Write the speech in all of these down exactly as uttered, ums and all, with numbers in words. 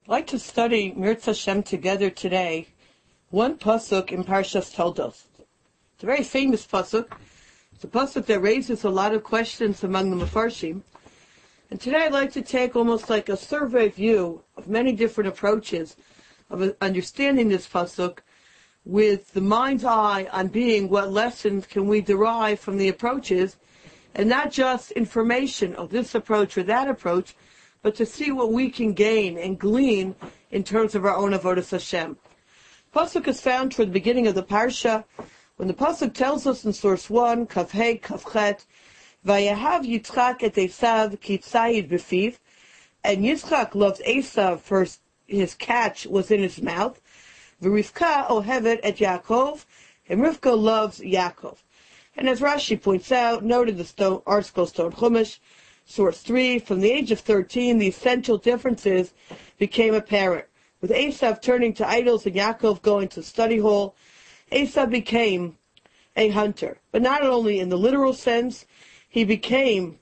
I'd like to study Mirz Hashem together today, one pasuk in Parshas Toldos. It's a very famous pasuk. It's a pasuk that raises a lot of questions among the Mefarshim. And today I'd like to take almost like a survey view of many different approaches of understanding this pasuk with the mind's eye on being what lessons can we derive from the approaches, and not just information of this approach or that approach, but to see what we can gain and glean in terms of our own avodas Hashem. Pasuk is found toward the beginning of the parsha, when the pasuk tells us in source one, Kav Hey, Kav Chet, Vayahav Yitzchak et Esav ki tzayid b'fiv, and Yitzchak loved Esav for his catch was in his mouth. V'Rivka ohevet et Yaakov, and Rivka loves Yaakov. And as Rashi points out, noted the stone, article Stone Chumash, source three, from the age of thirteen, the essential differences became apparent. With Esav turning to idols and Yaakov going to study hall, Esav became a hunter. But not only in the literal sense, he became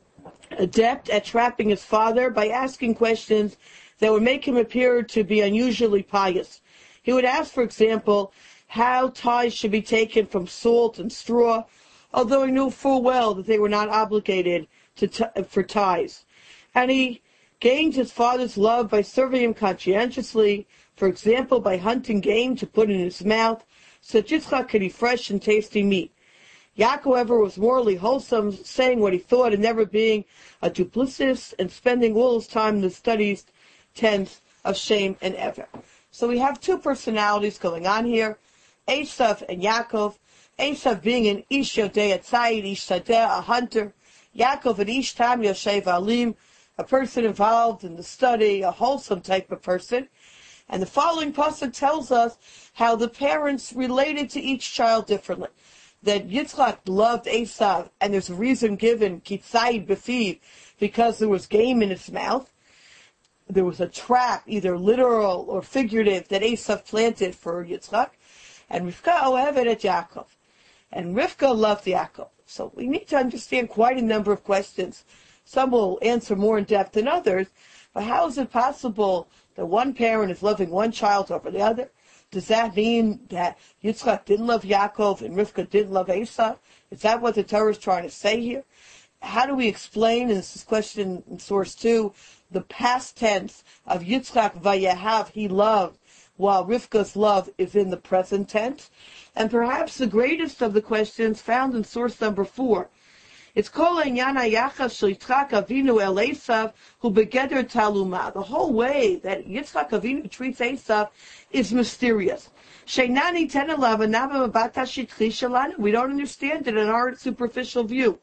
adept at trapping his father by asking questions that would make him appear to be unusually pious. He would ask, for example, how ties should be taken from salt and straw, although he knew full well that they were not obligated to t- for ties. And he gained his father's love by serving him conscientiously, for example, by hunting game to put in his mouth, so that Yitzchak could eat fresh and tasty meat. Yaakov, however, was morally wholesome, saying what he thought and never being a duplicitous, and spending all his time in the studies tents of shame and ever. So we have two personalities going on here, Esav and Yaakov. Esav being an ish yodei tzayid, ish sadeh, a hunter. Yaakov an ish tam yoshev alim, a person involved in the study, a wholesome type of person. And the following pasuk tells us how the parents related to each child differently. That Yitzchak loved Esav, and there's a reason given, ki tzayid b'fiv, because there was game in his mouth. There was a trap, either literal or figurative, that Esav planted for Yitzchak. And Rivka ohevet et Yaakov. And Rivka loved Yaakov. So we need to understand quite a number of questions. Some will answer more in depth than others. But how is it possible that one parent is loving one child over the other? Does that mean that Yitzchak didn't love Yaakov and Rivka didn't love Esav? Is that what the Torah is trying to say here? How do we explain, and this is question in source two, the past tense of Yitzchak vayahav, he loved, while Rivka's love is in the present tense? And perhaps the greatest of the questions found in source number four. It's kol inyan hayachas shel Yitzchak Avinu el Esav hu begeder taluma. The whole way that Yitzchak Avinu treats Esav is mysterious. Sheinani ten elav anava mabat hashitchi shelanu. We don't understand it in our superficial view.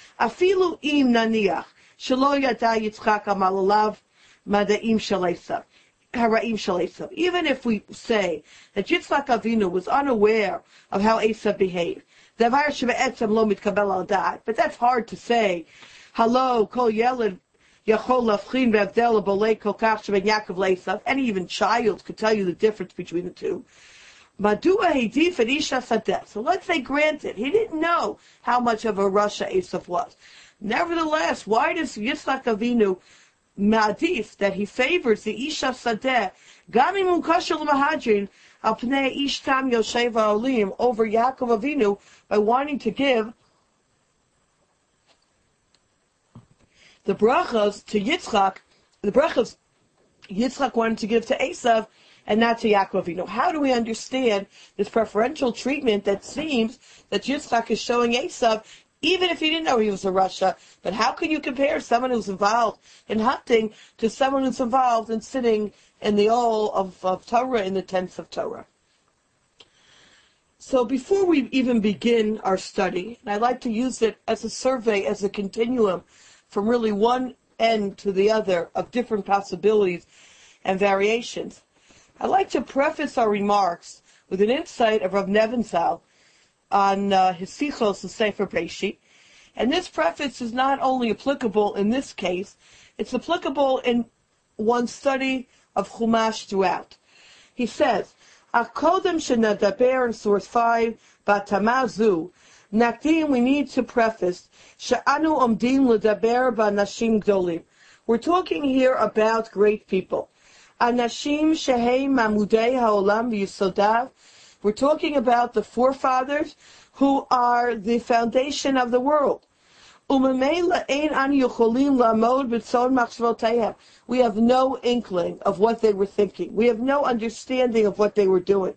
Afilu im naniach shelo yada Yitzchak amal alav madaim shel Esav. Even if we say that Yitzchak Avinu was unaware of how Esav behaved, but that's hard to say. Hello, kol yeled yachol lavchin v'avdel bolei kol kach sheben Yaakov le'Esav. Any even child could tell you the difference between the two. Madua hedif et isha sadeh. So let's say, granted, he didn't know how much of a rasha Esav was. Nevertheless, why does Yitzchak Avinu Ma'adif, that he favors the Isha Sadeh, Gamim Ukashel Mahadrin, Al Pnei Ish Tam Yoshev Olim, over Yaakov Avinu, by wanting to give the brachas to Yitzchak, the brachas Yitzchak wanted to give to Esav, and not to Yaakov Avinu. How do we understand this preferential treatment that seems that Yitzchak is showing Esav, even if he didn't know he was a rasha? But how can you compare someone who's involved in hunting to someone who's involved in sitting in the all of, of Torah, in the tents of Torah? So before we even begin our study, and I'd like to use it as a survey, as a continuum, from really one end to the other of different possibilities and variations, I'd like to preface our remarks with an insight of Rav Nebenzahl on uh, his Sichos, the Sefer Breshit. And this preface is not only applicable in this case, it's applicable in one's study of Chumash throughout. He says, Akodem shenadaber, in source five, Batamazu, Nakdim, we need to preface, She'anu omdim ledaber ba'nashim gdolim. We're talking here about great people. Anashim Shehei Mamudei Haolam V'Yisodav. We're talking about the forefathers who are the foundation of the world. Umemela ein an yocholim la'amod b'tzon machshavotehem. We have no inkling of what they were thinking. We have no understanding of what they were doing.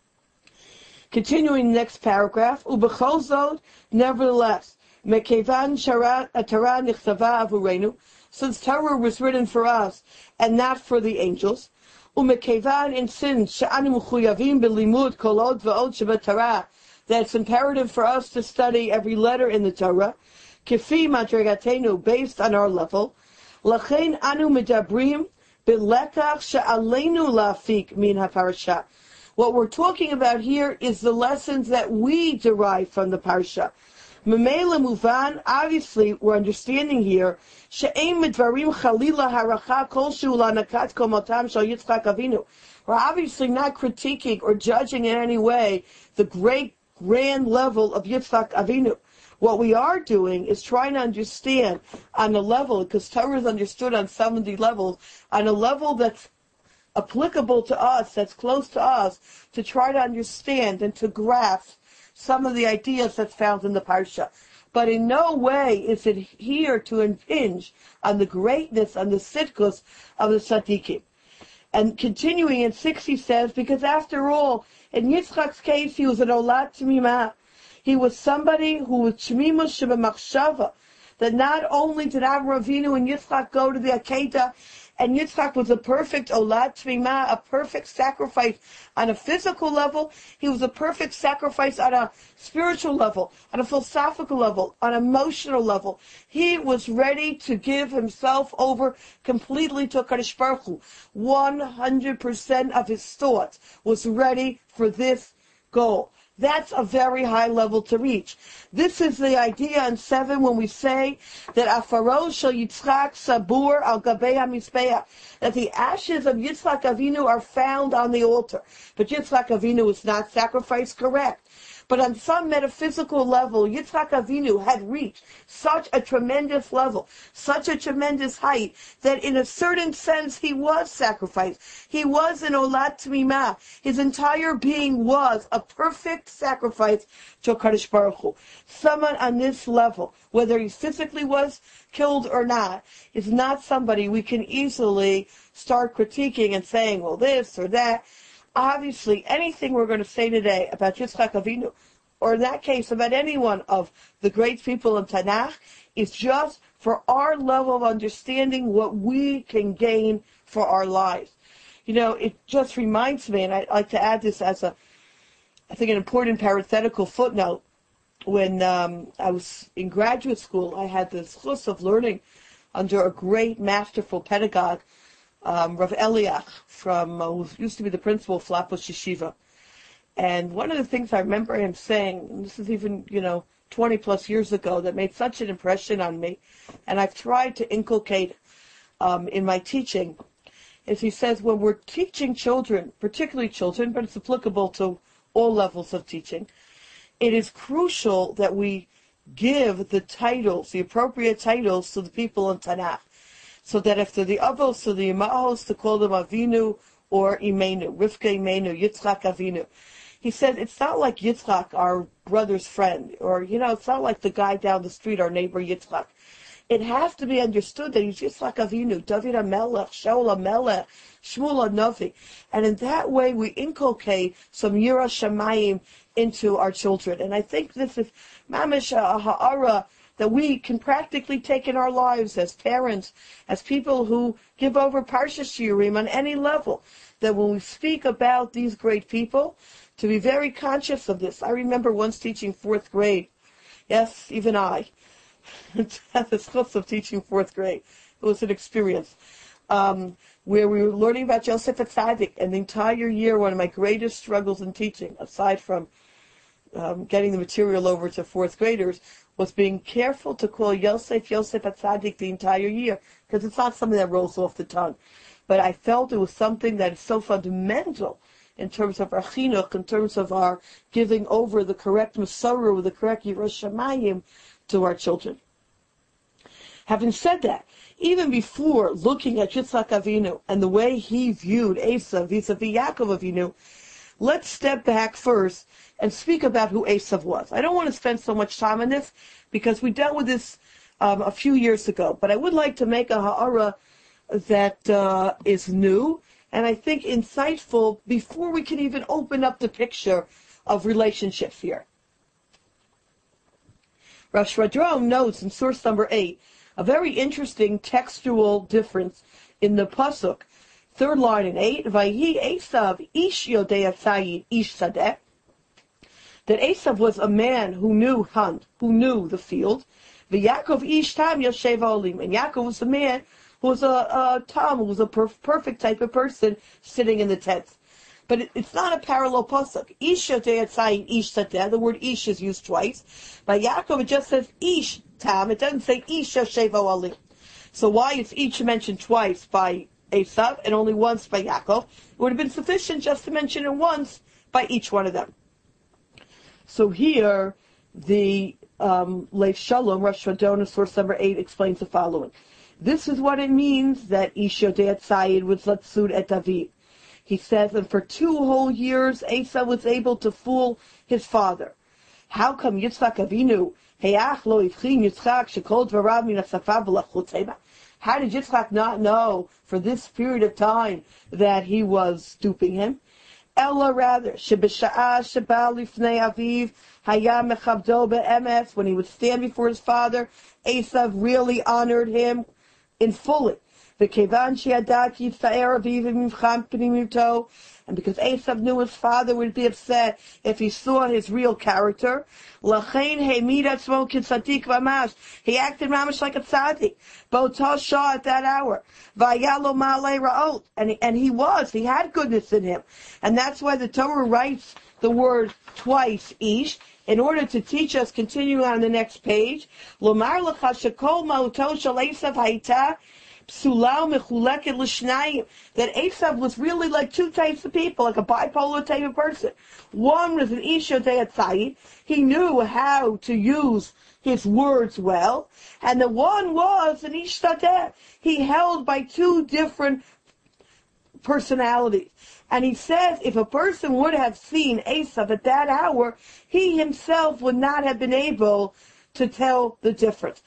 Continuing the next paragraph, Ubechol zot, nevertheless, mekevan Torah nichtava avurenu, since Torah was written for us and not for the angels, umekevan in sin she'anu mechuyavim b'limud kolot v'od shebetorah, that it's imperative for us to study every letter in the Torah, kifi madregatenu, based on our level, lachein anu medabrim b'lekach she'aleinu la'afik min haparasha. What we're talking about here is the lessons that we derive from the parsha. Memela muvan, obviously we're understanding here, she'ein midvarim chalila haracha kol shu lanakat komotam shel Yitzchak Avinu. We're obviously not critiquing or judging in any way the great grand level of Yitzchak Avinu. What we are doing is trying to understand on a level, because Torah is understood on seventy levels, on a level that's applicable to us, that's close to us, to try to understand and to grasp some of the ideas that's found in the Parsha. But in no way is it here to impinge on the greatness and the sitkus of the Tzaddikim. And continuing in six, he says, because after all, in Yitzchak's case, he was an Olat Tmimah. He was somebody who was Tmimus Shebemachshava, that not only did Avraham Avinu and Yitzchak go to the Akedah, and Yitzchak was a perfect Olat Tmimah, a perfect sacrifice on a physical level. He was a perfect sacrifice on a spiritual level, on a philosophical level, on an emotional level. He was ready to give himself over completely to HaKadosh Baruch Hu. one hundred percent of his thoughts was ready for this goal. That's a very high level to reach. This is the idea in seven when we say that Afaro shel Yitzchak sabur al gabei hamizbeach, that the ashes of Yitzchak Avinu are found on the altar. But Yitzchak Avinu was not sacrificed, correct. But on some metaphysical level, Yitzchak Avinu had reached such a tremendous level, such a tremendous height, that in a certain sense he was sacrificed. He was an Olat Tmimah. His entire being was a perfect sacrifice to HaKadosh Baruch Hu. Someone on this level, whether he physically was killed or not, is not somebody we can easily start critiquing and saying, well, this or that. Obviously, anything we're going to say today about Yitzchak Avinu, or in that case about any one of the great people in Tanakh, is just for our level of understanding what we can gain for our lives. You know, it just reminds me, and I'd like to add this as a, I think, an important parenthetical footnote. When um, I was in graduate school, I had the chus of learning under a great, masterful pedagogue, Um, Rav Eliach, from uh, who used to be the principal of Flatbush Yeshiva. And one of the things I remember him saying, and this is even, you know, twenty plus years ago, that made such an impression on me, and I've tried to inculcate um, in my teaching, is he says, when we're teaching children, particularly children, but it's applicable to all levels of teaching, it is crucial that we give the titles, the appropriate titles, to the people in Tanakh. So that if they're the avos or the imahos, to call them Avinu or Imenu, Rivka Imenu, Yitzchak Avinu. He said it's not like Yitzchak, our brother's friend, or, you know, it's not like the guy down the street, our neighbor Yitzchak. It has to be understood that he's Yitzchak Avinu, David HaMelech, Shaul HaMelech, Shmuel HaNavi. And in that way we inculcate some Yira Shamayim into our children. And I think this is mamish ha'ara that we can practically take in our lives as parents, as people who give over Parsha Shiurim on any level, that when we speak about these great people, to be very conscious of this. I remember once teaching fourth grade. Yes, even I. Had the schutz of teaching fourth grade. It was an experience. Um, where we were learning about Yosef Atzadik, and the entire year, one of my greatest struggles in teaching, aside from um, getting the material over to fourth graders, was being careful to call Yosef, Yosef Atzadik the entire year, because it's not something that rolls off the tongue. But I felt it was something that is so fundamental in terms of our chinuch, in terms of our giving over the correct Masorah, the correct Yiras Shamayim to our children. Having said that, even before looking at Yitzchak Avinu and the way he viewed Esav vis-a-vis Yaakov Avinu, let's step back first and speak about who Esav was. I don't want to spend so much time on this because we dealt with this um, a few years ago, but I would like to make a ha'ara that uh, is new and I think insightful before we can even open up the picture of relationships here. Rav Shradron notes in source number eight a very interesting textual difference in the pasuk, third line in eight. Vayhi Esav ish yodei atzayid ish sadeh. That Esav was a man who knew hunt, who knew the field. V'Yaakov ish tam yoshev olim, and Yaakov was a man who was a, a tam, who was a per- perfect type of person sitting in the tents. But it, it's not a parallel pasuk. Ish yodei atzayid ish sadeh. The word ish is used twice. By Yaakov, it just says ish tam. It doesn't say ish yoshev olim. So why is each mentioned twice by Esav and only once by Yaakov? It would have been sufficient just to mention it once by each one of them. So here, the um, Leif Shalom, Rosh Hashanah, source number eight, explains the following. This is what it means that Ish Yodei Atzayid was Latsud et Aviv. He says, and for two whole years, Esav was able to fool his father. How come Yitzchak Avinu, Heach lo Yivchin Yitzchak, Shekol Dvarav min hasafav v'lachutzeima? How did Yitzchak not know for this period of time that he was duping him? Ella rather, Shebisha'ah Sheba Lifnei Aviv, Haya Mechabdo Be'emes, when he would stand before his father, Esav really honored him in fully. V'kevan she'yadat yitza'er Aviv v'mivcham pnimiuto, and because Esav knew his father would be upset if he saw his real character, Lachein he'mid atzmo kitzadik v'amash, he acted mamash like a tzaddik, B'otah shah at that hour, V'ayalo ma'alei ra'ot, and and he was, he had goodness in him, and that's why the Torah writes the word twice, ish, in order to teach us, continuing on the next page, Lomar l'cha shekol ma'uto shel Esav hayta, Psulau mechuleket l'shnayim, that Esav was really like two types of people, like a bipolar type of person. One was an ish yodei atzayid. He knew how to use his words well, and the one was an ish sadeh. He held by two different personalities. And he says if a person would have seen Esav at that hour, he himself would not have been able to tell the difference.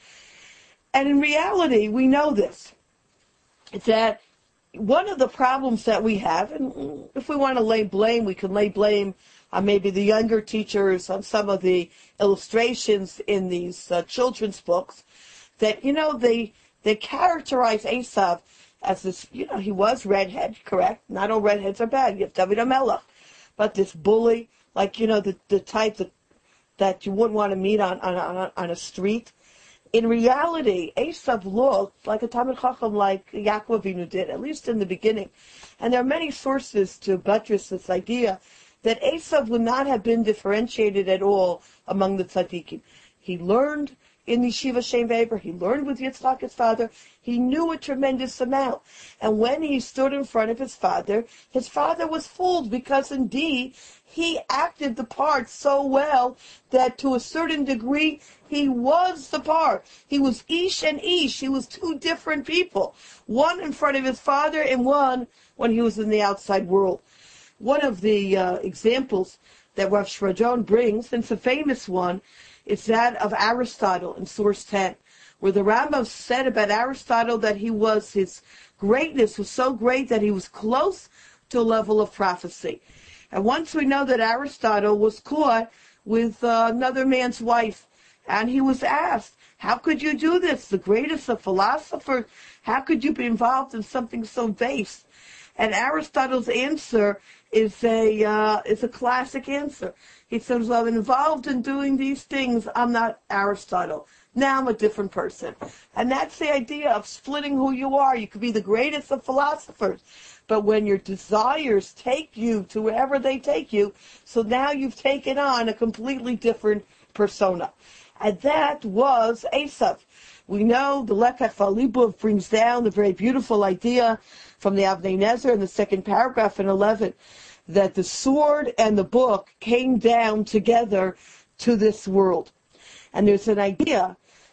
And in reality, we know this. It's that one of the problems that we have, and if we want to lay blame, we can lay blame on maybe the younger teachers, on some of the illustrations in these uh, children's books, that, you know, they they characterize Esav as this, you know, he was redhead, correct? Not all redheads are bad. You have David HaMelech. But this bully, like, you know, the, the type that, that you wouldn't want to meet on, on, on, on a street. In reality, Esav looked like a Talmid Chacham, like Yaakov Avinu did, at least in the beginning. And there are many sources to buttress this idea that Esav would not have been differentiated at all among the tzaddikim. He learned in Yeshiva Shem Weber, he learned with Yitzchak, his father. He knew a tremendous amount. And when he stood in front of his father, his father was fooled because indeed he acted the part so well that to a certain degree he was the part. He was Ish and Ish. He was two different people. One in front of his father and one when he was in the outside world. One of the uh, examples that Rav Shradron brings, and it's a famous one, is that of Aristotle in source ten, where the Rambam said about Aristotle that he was, his greatness was so great that he was close to a level of prophecy. And once we know that Aristotle was caught with uh, another man's wife, and he was asked, how could you do this? The greatest of philosophers, how could you be involved in something so base? And Aristotle's answer is a uh, is a classic answer. He says, well, I'm involved in doing these things. I'm not Aristotle. Now I'm a different person. And that's the idea of splitting who you are. You could be the greatest of philosophers, but when your desires take you to wherever they take you, so now you've taken on a completely different persona. And that was Esav. We know the Lekach Valibov brings down the very beautiful idea from the Avnei Nezer in the second paragraph in eleven, that the sword and the book came down together to this world. And there's an idea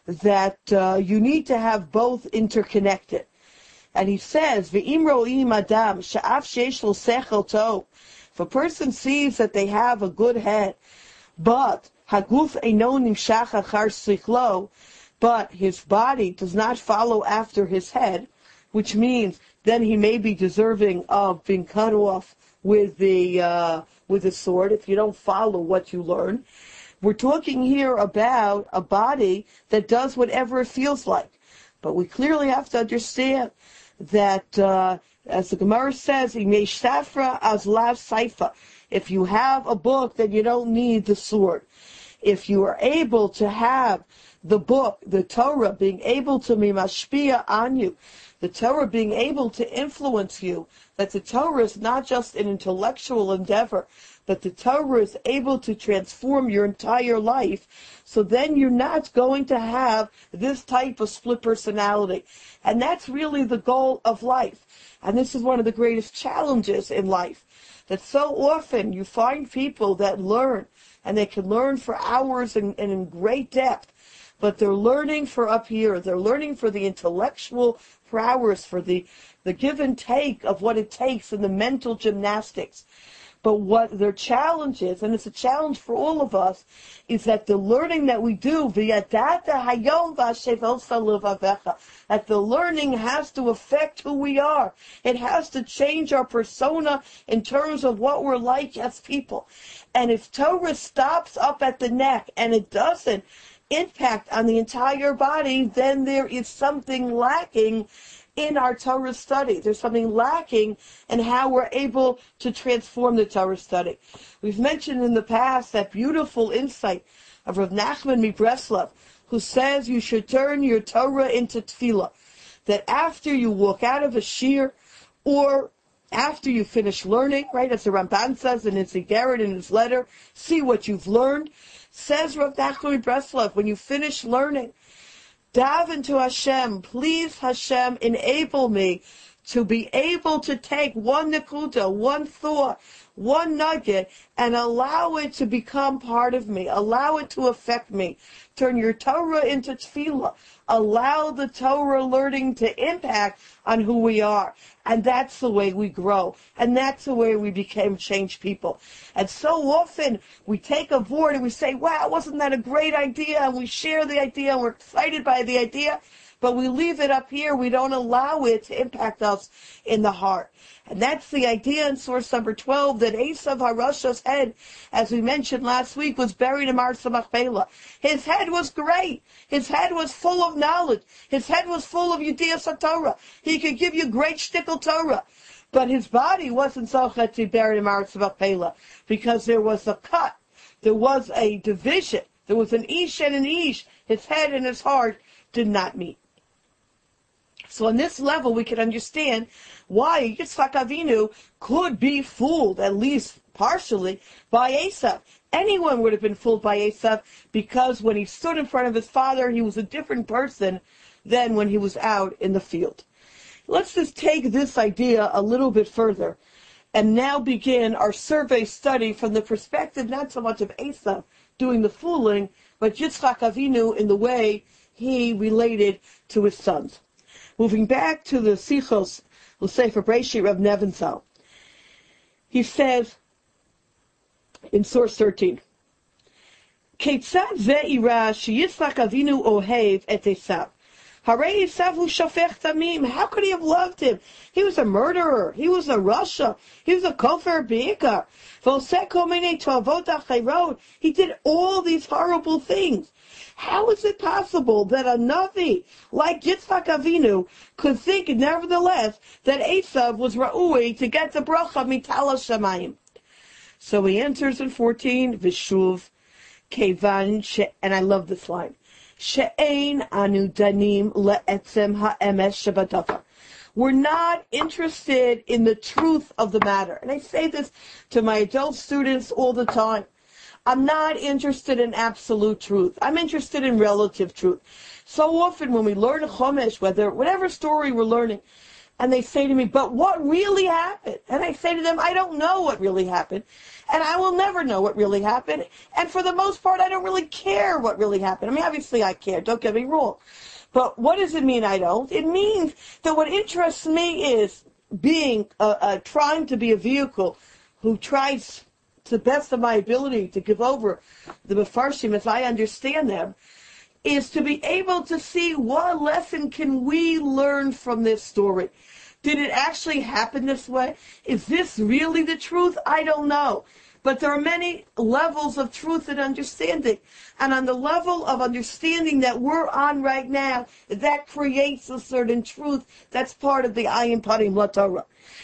that uh, you need to have both interconnected. And he says, V'im ro'im adam sha'af sheish lo sechel tov. If a person sees that they have a good head, but haguf eino nimshach achar sichlo, but his body does not follow after his head, which means then he may be deserving of being cut off with the uh, with the sword if you don't follow what you learn. We're talking here about a body that does whatever it feels like. But we clearly have to understand that, uh, as the Gemara says, safra as lav saifa. If you have a book, then you don't need the sword. If you are able to have the book, the Torah, being able to mimashpia on you, the Torah being able to influence you, that the Torah is not just an intellectual endeavor, but the Torah is able to transform your entire life, so then you're not going to have this type of split personality. And that's really the goal of life. And this is one of the greatest challenges in life, that so often you find people that learn, and they can learn for hours and, and in great depth, but they're learning for up here. They're learning for the intellectual prowess, for the, the give and take of what it takes in the mental gymnastics. But what their challenge is, and it's a challenge for all of us, is that the learning that we do, that the learning has to affect who we are. It has to change our persona in terms of what we're like as people. And if Torah stops up at the neck and it doesn't impact on the entire body, then there is something lacking in our Torah study. There's something lacking in how we're able to transform the Torah study. We've mentioned in the past that beautiful insight of Rav Nachman Mibreslov, who says you should turn your Torah into tefillah. That after you walk out of a shir, or after you finish learning, right, as the Ramban says in his Iggeret, in his letter, see what you've learned. Says Rav Nachman Mibreslov, when you finish learning, daven to Hashem, please Hashem, enable me to be able to take one nekuda, one thought, one nugget, and allow it to become part of me, allow it to affect me. Turn your Torah into tefillah. Allow the Torah learning to impact on who we are. And that's the way we grow. And that's the way we became changed people. And so often we take a board and we say, wow, wasn't that a great idea? And we share the idea and we're excited by the idea. But we leave it up here. We don't allow it to impact us in the heart. And that's the idea in source number twelve, that Esav HaRasha's head, as we mentioned last week, was buried in Marsa Machpelah. His head was great. His head was full of knowledge. His head was full of Yediyas HaTorah. He could give you great shtickle Torah. But his body wasn't Zochet to be buried in Marsa Machpelah, because there was a cut. There was a division. There was an Ish and an Ish. His head and his heart did not meet. So on this level, we can understand why Yitzchak Avinu could be fooled, at least partially, by Esav. Anyone would have been fooled by Esav, because when he stood in front of his father, he was a different person than when he was out in the field. Let's just take this idea a little bit further and now begin our survey study from the perspective not so much of Esav doing the fooling, but Yitzchak Avinu in the way he related to his sons. Moving back to the Sichos, L'Sefer Breshit, Rav Nebenzahl, he says in source thirteen, Keitzad ve'ira sheYitzchak Avinu ohev et Esav. Harei Esav hu shofech damim. How could he have loved him? He was a murderer. He was a rasha. He was a kofer be'ikar. V'oseh kol minei toavot acherot. He did all these horrible things. How is it possible that a Navi like Yitzchak Avinu could think, nevertheless, that Esav was Ra'ui to get the bracha mitala shamayim? So he answers in fourteen, Vishuv, Kevan, she, and I love this line, She'ein anu danim le'etzem ha'emes shebadavar. We're not interested in the truth of the matter. And I say this to my adult students all the time. I'm not interested in absolute truth. I'm interested in relative truth. So often when we learn a Chumash, whether whatever story we're learning, And they say to me, but what really happened? And I say to them, I don't know what really happened. And I will never know what really happened. And for the most part, I don't really care what really happened. I mean, obviously I care. Don't get me wrong. But what does it mean I don't? It means that what interests me is being, uh, uh, trying to be a vehicle who tries to the best of my ability to give over the Mefarshim as I understand them, is to be able to see what lesson can we learn from this story. Did it actually happen this way? Is this really the truth? I don't know. But there are many levels of truth and understanding. And on the level of understanding that we're on right now, that creates a certain truth that's part of the Ayin Parim LaTorah.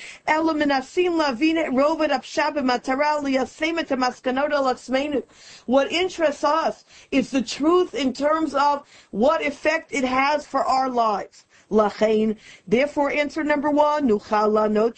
What interests us is the truth in terms of what effect it has for our lives. Lachain. Therefore, answer number one, how could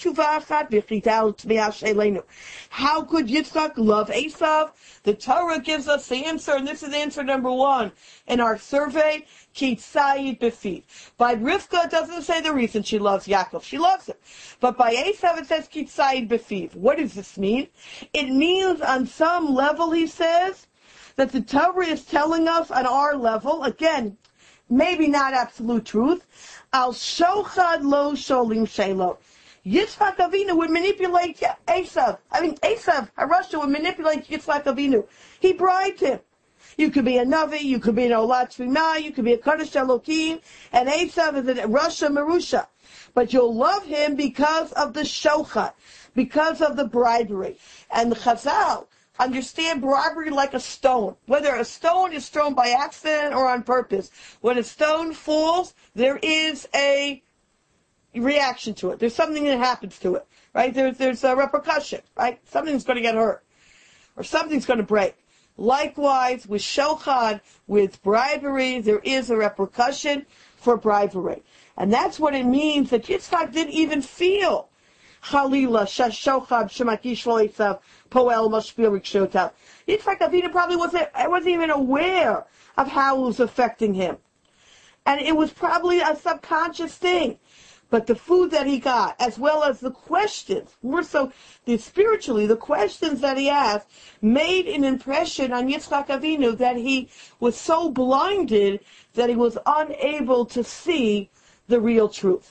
Yitzchak love Esav? The Torah gives us the answer, and this is answer number one in our survey. Kitzayid b'fiv. By Rivka, it doesn't say the reason she loves Yaakov. She loves him. But by Esav, it says Kitzayid b'fiv. What does this mean? It means on some level, he says, that the Torah is telling us on our level, again, maybe not absolute truth, Al shochad lo sholim shelo. Yitzchak Avinu would manipulate Esav. I mean, Esav, Harasha, would manipulate Yitzchak Avinu. He bribed him. You could be a Navi, you could be an Olat Shvima, you could be a Kodesh Elokim, and Esav is a Rasha Marusha. But you'll love him because of the shochad, because of the bribery. And the Chazal understand bribery like a stone. Whether a stone is thrown by accident or on purpose, when a stone falls, there is a reaction to it. There's something that happens to it, right? There's there's a repercussion, right? Something's going to get hurt, or something's going to break. Likewise, with shochad, with bribery, there is a repercussion for bribery, and that's what it means that Yitzchak didn't even feel. Chalila, shochad, shemakish lo Esav, poel mashpil rikshotav. Yitzchak Avinu probably wasn't, wasn't even aware of how it was affecting him. And it was probably a subconscious thing. But the food that he got, as well as the questions, more so the spiritually, the questions that he asked, made an impression on Yitzchak Avinu that he was so blinded that he was unable to see the real truth.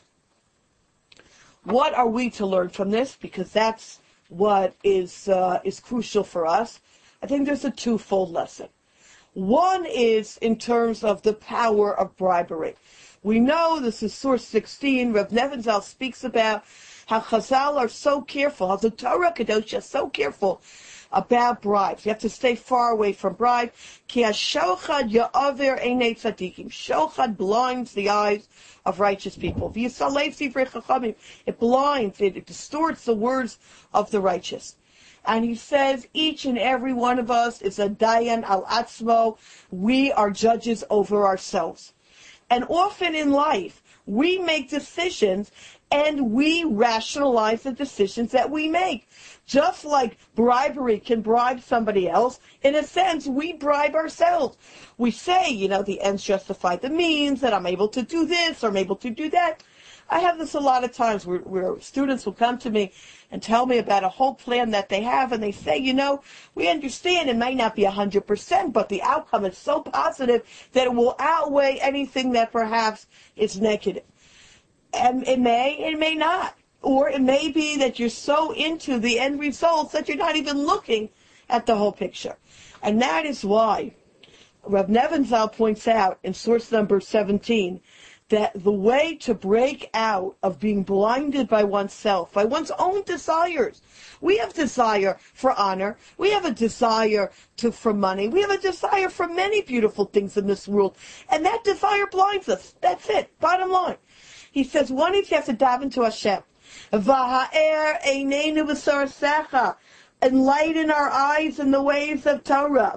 What are we to learn from this? Because that's what is uh, is crucial for us. I think there's a twofold lesson. One is in terms of the power of bribery. We know, this is source sixteen, Rav Nebenzahl speaks about how Chazal are so careful, how the Torah Kadosh is so careful about bribes. You have to stay far away from bribe. Ki ha-shochad ya'aver einei tzadikim. Shochad blinds the eyes of righteous people. V'yisalei sivrei chachamim. It blinds, it, it distorts the words of the righteous. And he says, each and every one of us is a dayan al atzmo. We are judges over ourselves. And often in life, we make decisions and we rationalize the decisions that we make. Just like bribery can bribe somebody else, in a sense, we bribe ourselves. We say, you know, the ends justify the means, that I'm able to do this or I'm able to do that. I have this a lot of times where, where students will come to me and tell me about a whole plan that they have, and they say, you know, we understand it might not be one hundred percent, but the outcome is so positive that it will outweigh anything that perhaps is negative. And it may, it may not. Or it may be that you're so into the end results that you're not even looking at the whole picture. And that is why Rav Nebenzahl points out in source number seventeen that the way to break out of being blinded by oneself, by one's own desires. We have desire for honor. We have a desire to for money. We have a desire for many beautiful things in this world. And that desire blinds us. That's it. Bottom line. He says, one is you have to daven to Hashem. V'ha'er eineinu b'sarasecha. Enlighten our eyes in the ways of Torah.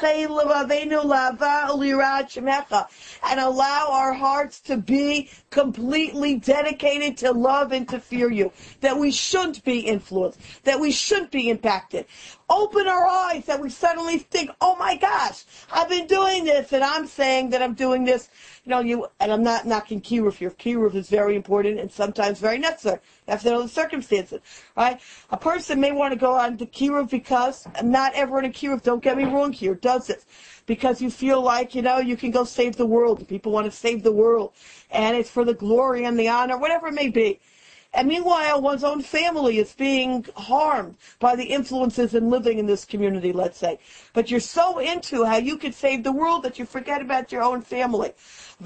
And allow our hearts to be completely dedicated to love and to fear you. That we shouldn't be influenced. That we shouldn't be impacted. Open our eyes that we suddenly think, oh my gosh, I've been doing this, and I'm saying that I'm doing this You know, you and I'm not knocking kiruv here. Kiruv is very important and sometimes very necessary after the circumstances, right? A person may want to go on to kiruv because not everyone in kiruv, don't get me wrong here, does this. Because you feel like, you know, you can go save the world. People want to save the world. And it's for the glory and the honor, whatever it may be. And meanwhile, one's own family is being harmed by the influences in living in this community, let's say. But you're so into how you could save the world that you forget about your own family.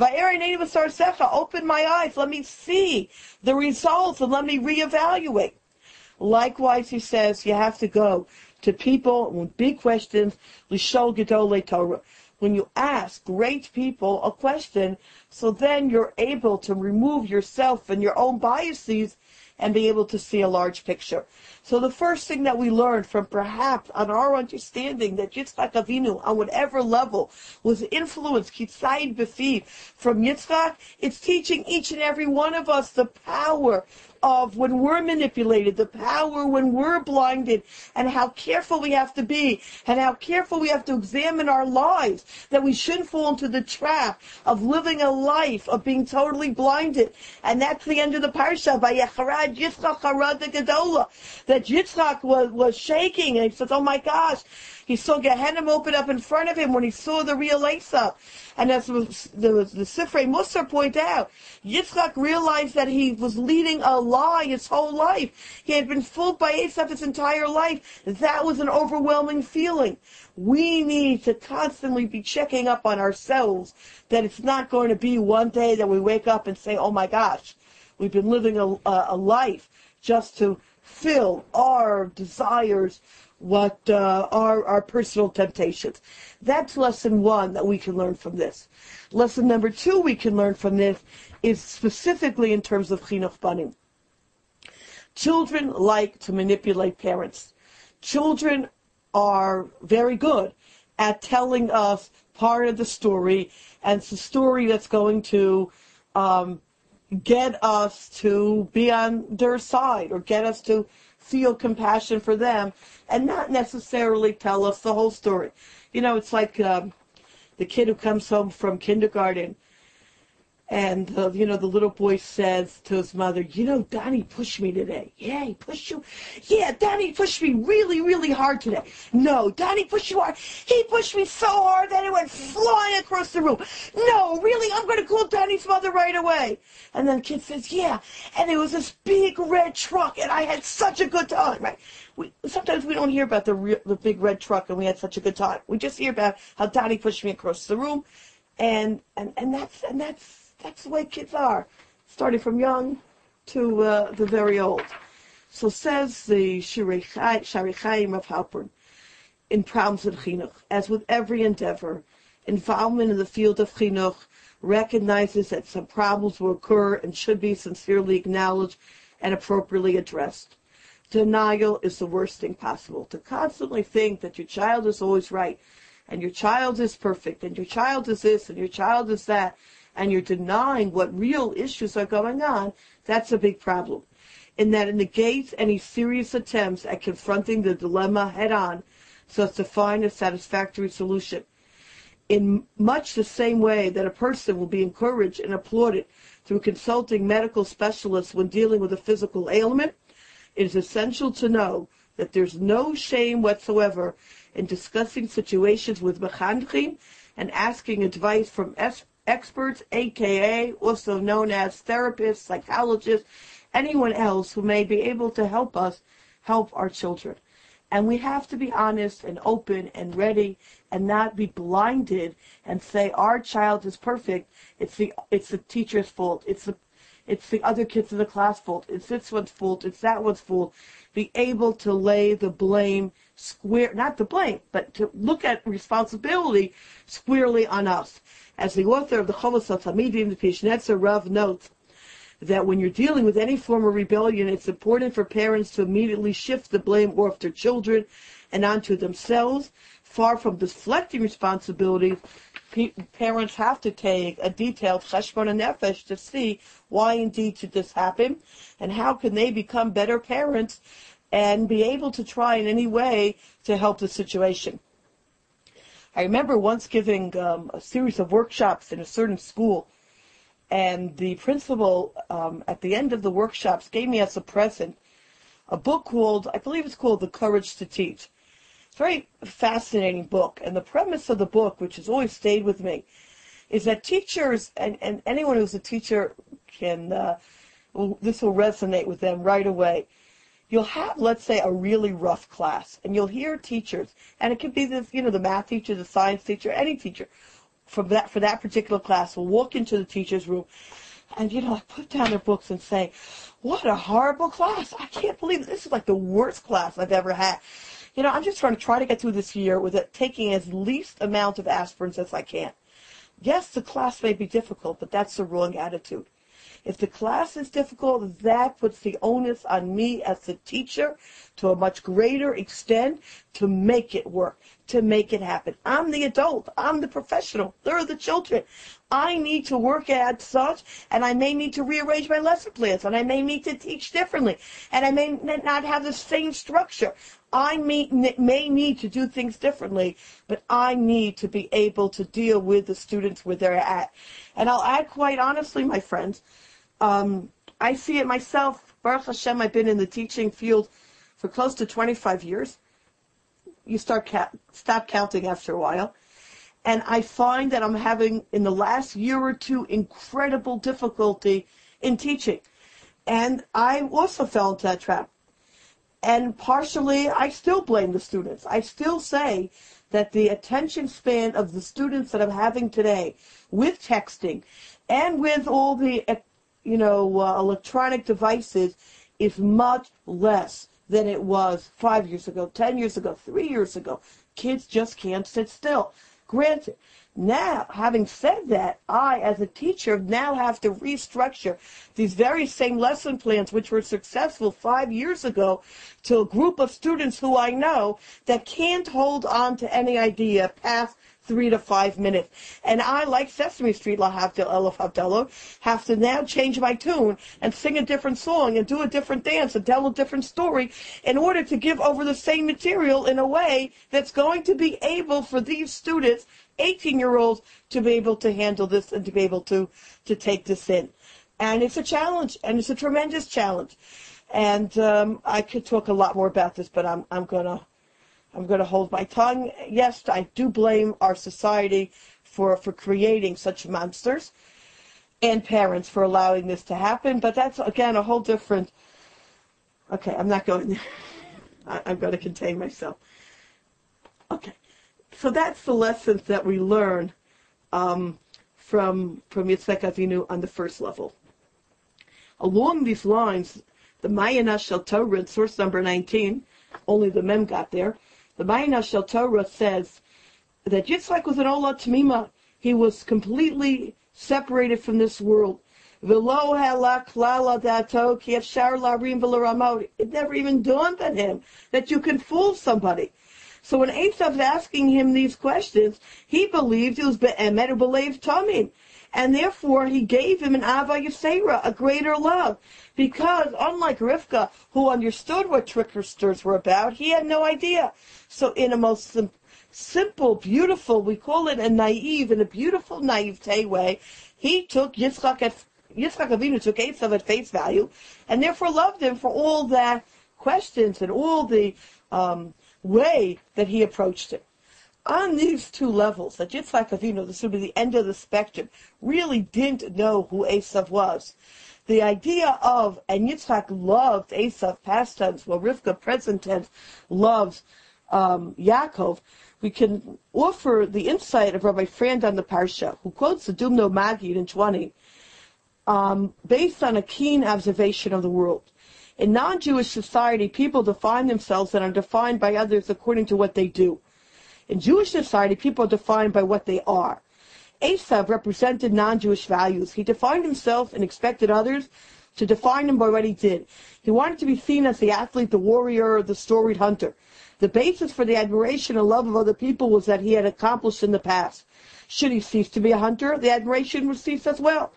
Open my eyes. Let me see the results and let me reevaluate. Likewise, he says, you have to go to people with big questions, Lishol Gedolei Torah. When you ask great people a question, so then you're able to remove yourself and your own biases and be able to see a large picture. So the first thing that we learned from perhaps on our understanding that Yitzchak Avinu, on whatever level, was influenced, Kitzayid B'fiv, from Yitzchak, it's teaching each and every one of us the power of when we're manipulated, the power when we're blinded, and how careful we have to be, and how careful we have to examine our lives, that we shouldn't fall into the trap of living a life of being totally blinded. And that's the end of the parsha, Vayecharad Yitzchak Harad Gedola, that Yitzchak was, was shaking, and he says, oh my gosh, he saw Gehenna open up in front of him when he saw the real Esav. And as the, the, the Sifrei Musar point out, Yitzchak realized that he was leading a lie his whole life. He had been fooled by Esav his entire life. That was an overwhelming feeling. We need to constantly be checking up on ourselves, that it's not going to be one day that we wake up and say, oh my gosh, we've been living a, a life just to fill our desires, what uh, are our personal temptations. That's lesson one that we can learn from this. Lesson number two we can learn from this is specifically in terms of chinuch banim. Children like to manipulate parents. Children are very good at telling us part of the story, and it's a story that's going to um, get us to be on their side or get us to feel compassion for them and not necessarily tell us the whole story. You know, it's like um, the kid who comes home from kindergarten and, uh, you know, the little boy says to his mother, you know, Donnie pushed me today. Yeah, he pushed you? Yeah, Donnie pushed me really, really hard today. No, Donnie pushed you hard. He pushed me so hard that it went flying across the room. No, really, I'm going to call Donnie's mother right away. And then the kid says, yeah, and it was this big red truck, and I had such a good time, right? We, sometimes we don't hear about the, re- the big red truck and we had such a good time. We just hear about how Donnie pushed me across the room, and and, and that's and that's That's the way kids are, starting from young to uh, the very old. So says the Shari Chaim of Halpern in Problems in Chinuch, as with every endeavor, involvement in the field of Chinuch recognizes that some problems will occur and should be sincerely acknowledged and appropriately addressed. Denial is the worst thing possible. To constantly think that your child is always right, and your child is perfect, and your child is this, and your child is that, and you're denying what real issues are going on, that's a big problem. In that it negates any serious attempts at confronting the dilemma head-on so as to find a satisfactory solution. In much the same way that a person will be encouraged and applauded through consulting medical specialists when dealing with a physical ailment, it is essential to know that there's no shame whatsoever in discussing situations with mechanchim and asking advice from experts, experts, aka also known as therapists, psychologists, anyone else who may be able to help us help our children. And we have to be honest and open and ready and not be blinded and say our child is perfect. It's the it's the teacher's fault. It's the it's the other kids in the class fault. It's this one's fault. It's that one's fault. Be able to lay the blame square, not the blame, but to look at responsibility squarely on us. As the author of the Chovos HaTalmidim, the Pishnetzer Rav, notes that when you're dealing with any form of rebellion, it's important for parents to immediately shift the blame off their children and onto themselves. Far from deflecting responsibilities, pe- parents have to take a detailed cheshbon nefesh to see why indeed did this happen, and how can they become better parents and be able to try in any way to help the situation. I remember once giving um, a series of workshops in a certain school, and the principal um, at the end of the workshops gave me as a present a book called, I believe it's called The Courage to Teach. It's a very fascinating book, and the premise of the book, which has always stayed with me, is that teachers, and, and anyone who's a teacher can, uh, will, this will resonate with them right away. You'll have, let's say, a really rough class, and you'll hear teachers, and it could be the, you know, the math teacher, the science teacher, any teacher from that for that particular class will walk into the teacher's room, and you know, like put down their books and say, "What a horrible class! I can't believe it. This is like the worst class I've ever had. You know, I'm just trying to try to get through this year with it, taking as least amount of aspirins as I can." Yes, the class may be difficult, but that's the wrong attitude. If the class is difficult, that puts the onus on me as the teacher to a much greater extent to make it work, to make it happen. I'm the adult. I'm the professional. They're the children. I need to work at such, and I may need to rearrange my lesson plans, and I may need to teach differently, and I may not have the same structure. I may, may need to do things differently, but I need to be able to deal with the students where they're at. And I'll add, quite honestly, my friends, um, I see it myself. Baruch Hashem, I've been in the teaching field for close to twenty-five years. You start ca- stop counting after a while. And I find that I'm having, in the last year or two, incredible difficulty in teaching. And I also fell into that trap. And partially, I still blame the students. I still say that the attention span of the students that I'm having today, with texting and with all the, you know, uh, electronic devices, is much less than it was five years ago, ten years ago, three years ago. Kids just can't sit still. Granted, now, having said that, I, as a teacher, now have to restructure these very same lesson plans, which were successful five years ago, to a group of students who I know that can't hold on to any idea past three to five minutes. And I, like Sesame Street, La Havdil, Elef Havdalah, have to now change my tune and sing a different song and do a different dance and tell a different story in order to give over the same material in a way that's going to be able for these students, eighteen-year-olds, to be able to handle this and to be able to, to take this in. And it's a challenge, and it's a tremendous challenge. And um, I could talk a lot more about this, but I'm I'm gonna I'm gonna hold my tongue. Yes, I do blame our society for for creating such monsters, and parents for allowing this to happen. But that's again a whole different. Okay, I'm not going there. I, I'm going to contain myself. Okay. So that's the lessons that we learn um, from from Yitzhak Avinu on the first level. Along these lines, the Ma'ayan Shel Torah, source number nineteen, only the Mem got there. The Ma'ayan Shel Torah says that Yitzhak was an Ola Tmima. He was completely separated from this world. V'lo halak lala dato ki efshar larim v'laramot. It never even dawned on him that you can fool somebody. So when Esav was asking him these questions, he believed it was be'emet or believed tamim. And therefore, he gave him an Ava Yisera, a greater love. Because, unlike Rivka, who understood what tricksters were about, he had no idea. So in a most sim- simple, beautiful, we call it a naive, in a beautiful naivete way, he took Yitzchak at Yitzchak Avinu took Esav at face value, and therefore loved him for all the questions and all the um, way that he approached it. On these two levels, that Yitzchak Avinu, this would be the end of the spectrum, really didn't know who Esav was. The idea of, and Yitzchak loved Esav, past tense, while Rivka, present tense, loves um, Yaakov, we can offer the insight of Rabbi Frand on the Parsha, who quotes the Dumno Magid in twenty, um, based on a keen observation of the world. In non-Jewish society, people define themselves and are defined by others according to what they do. In Jewish society, people are defined by what they are. Esav represented non-Jewish values. He defined himself and expected others to define him by what he did. He wanted to be seen as the athlete, the warrior, the storied hunter. The basis for the admiration and love of other people was that he had accomplished in the past. Should he cease to be a hunter, the admiration would cease as well.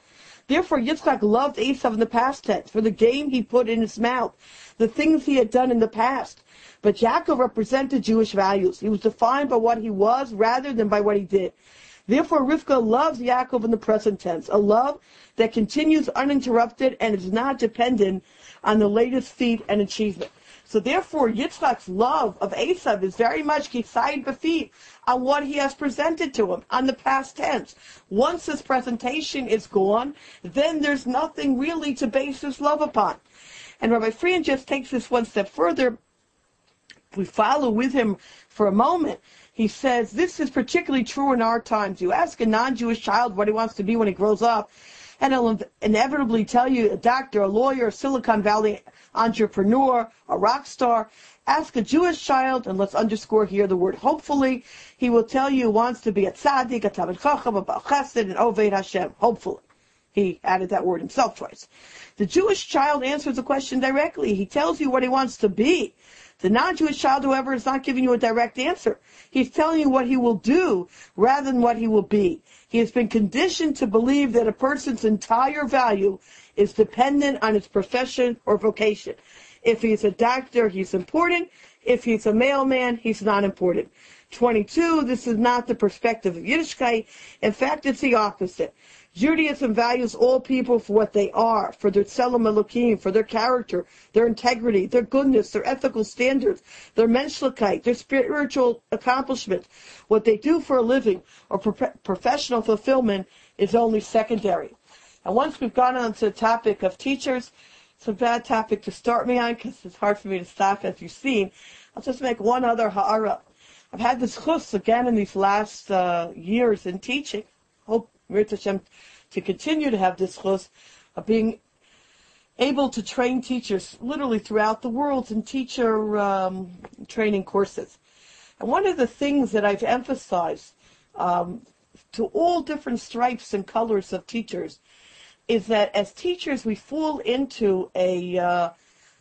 Therefore, Yitzchak loved Esav in the past tense for the game he put in his mouth, the things he had done in the past. But Yaakov represented Jewish values. He was defined by what he was rather than by what he did. Therefore, Rivka loves Yaakov in the present tense, a love that continues uninterrupted and is not dependent on the latest feat and achievement. So therefore, Yitzchak's love of Esav is very much kisayid b'fi on what he has presented to him, on the past tense. Once this presentation is gone, then there's nothing really to base his love upon. And Rabbi Friedman just takes this one step further. If we follow with him for a moment, he says, this is particularly true in our times. You ask a non-Jewish child what he wants to be when he grows up, and he'll inevitably tell you a doctor, a lawyer, a Silicon Valley entrepreneur, a rock star. Ask a Jewish child, and let's underscore here the word hopefully, he will tell you he wants to be a tzaddik, a talmid chacham, a baal chesed, an oved Hashem, hopefully. He added that word himself twice. The Jewish child answers the question directly. He tells you what he wants to be. The non-Jewish child, however, is not giving you a direct answer. He's telling you what he will do rather than what he will be. He has been conditioned to believe that a person's entire value is dependent on his profession or vocation. If he's a doctor, he's important. If he's a mailman, he's not important. twenty-two, this is not the perspective of Yiddishkeit. In fact, it's the opposite. Judaism values all people for what they are, for their tzelem elokim, for their character, their integrity, their goodness, their ethical standards, their menschlichkeit, their spiritual accomplishments. What they do for a living or pro- professional fulfillment is only secondary. And once we've gone on to the topic of teachers, it's a bad topic to start me on because it's hard for me to stop, as you've seen. I'll just make one other ha'ara. I've had this chus again in these last uh, years in teaching. Hope Mirta Hashem to continue to have this chus of being able to train teachers literally throughout the world in teacher um, training courses. And one of the things that I've emphasized um, to all different stripes and colors of teachers is that as teachers we fall into a uh,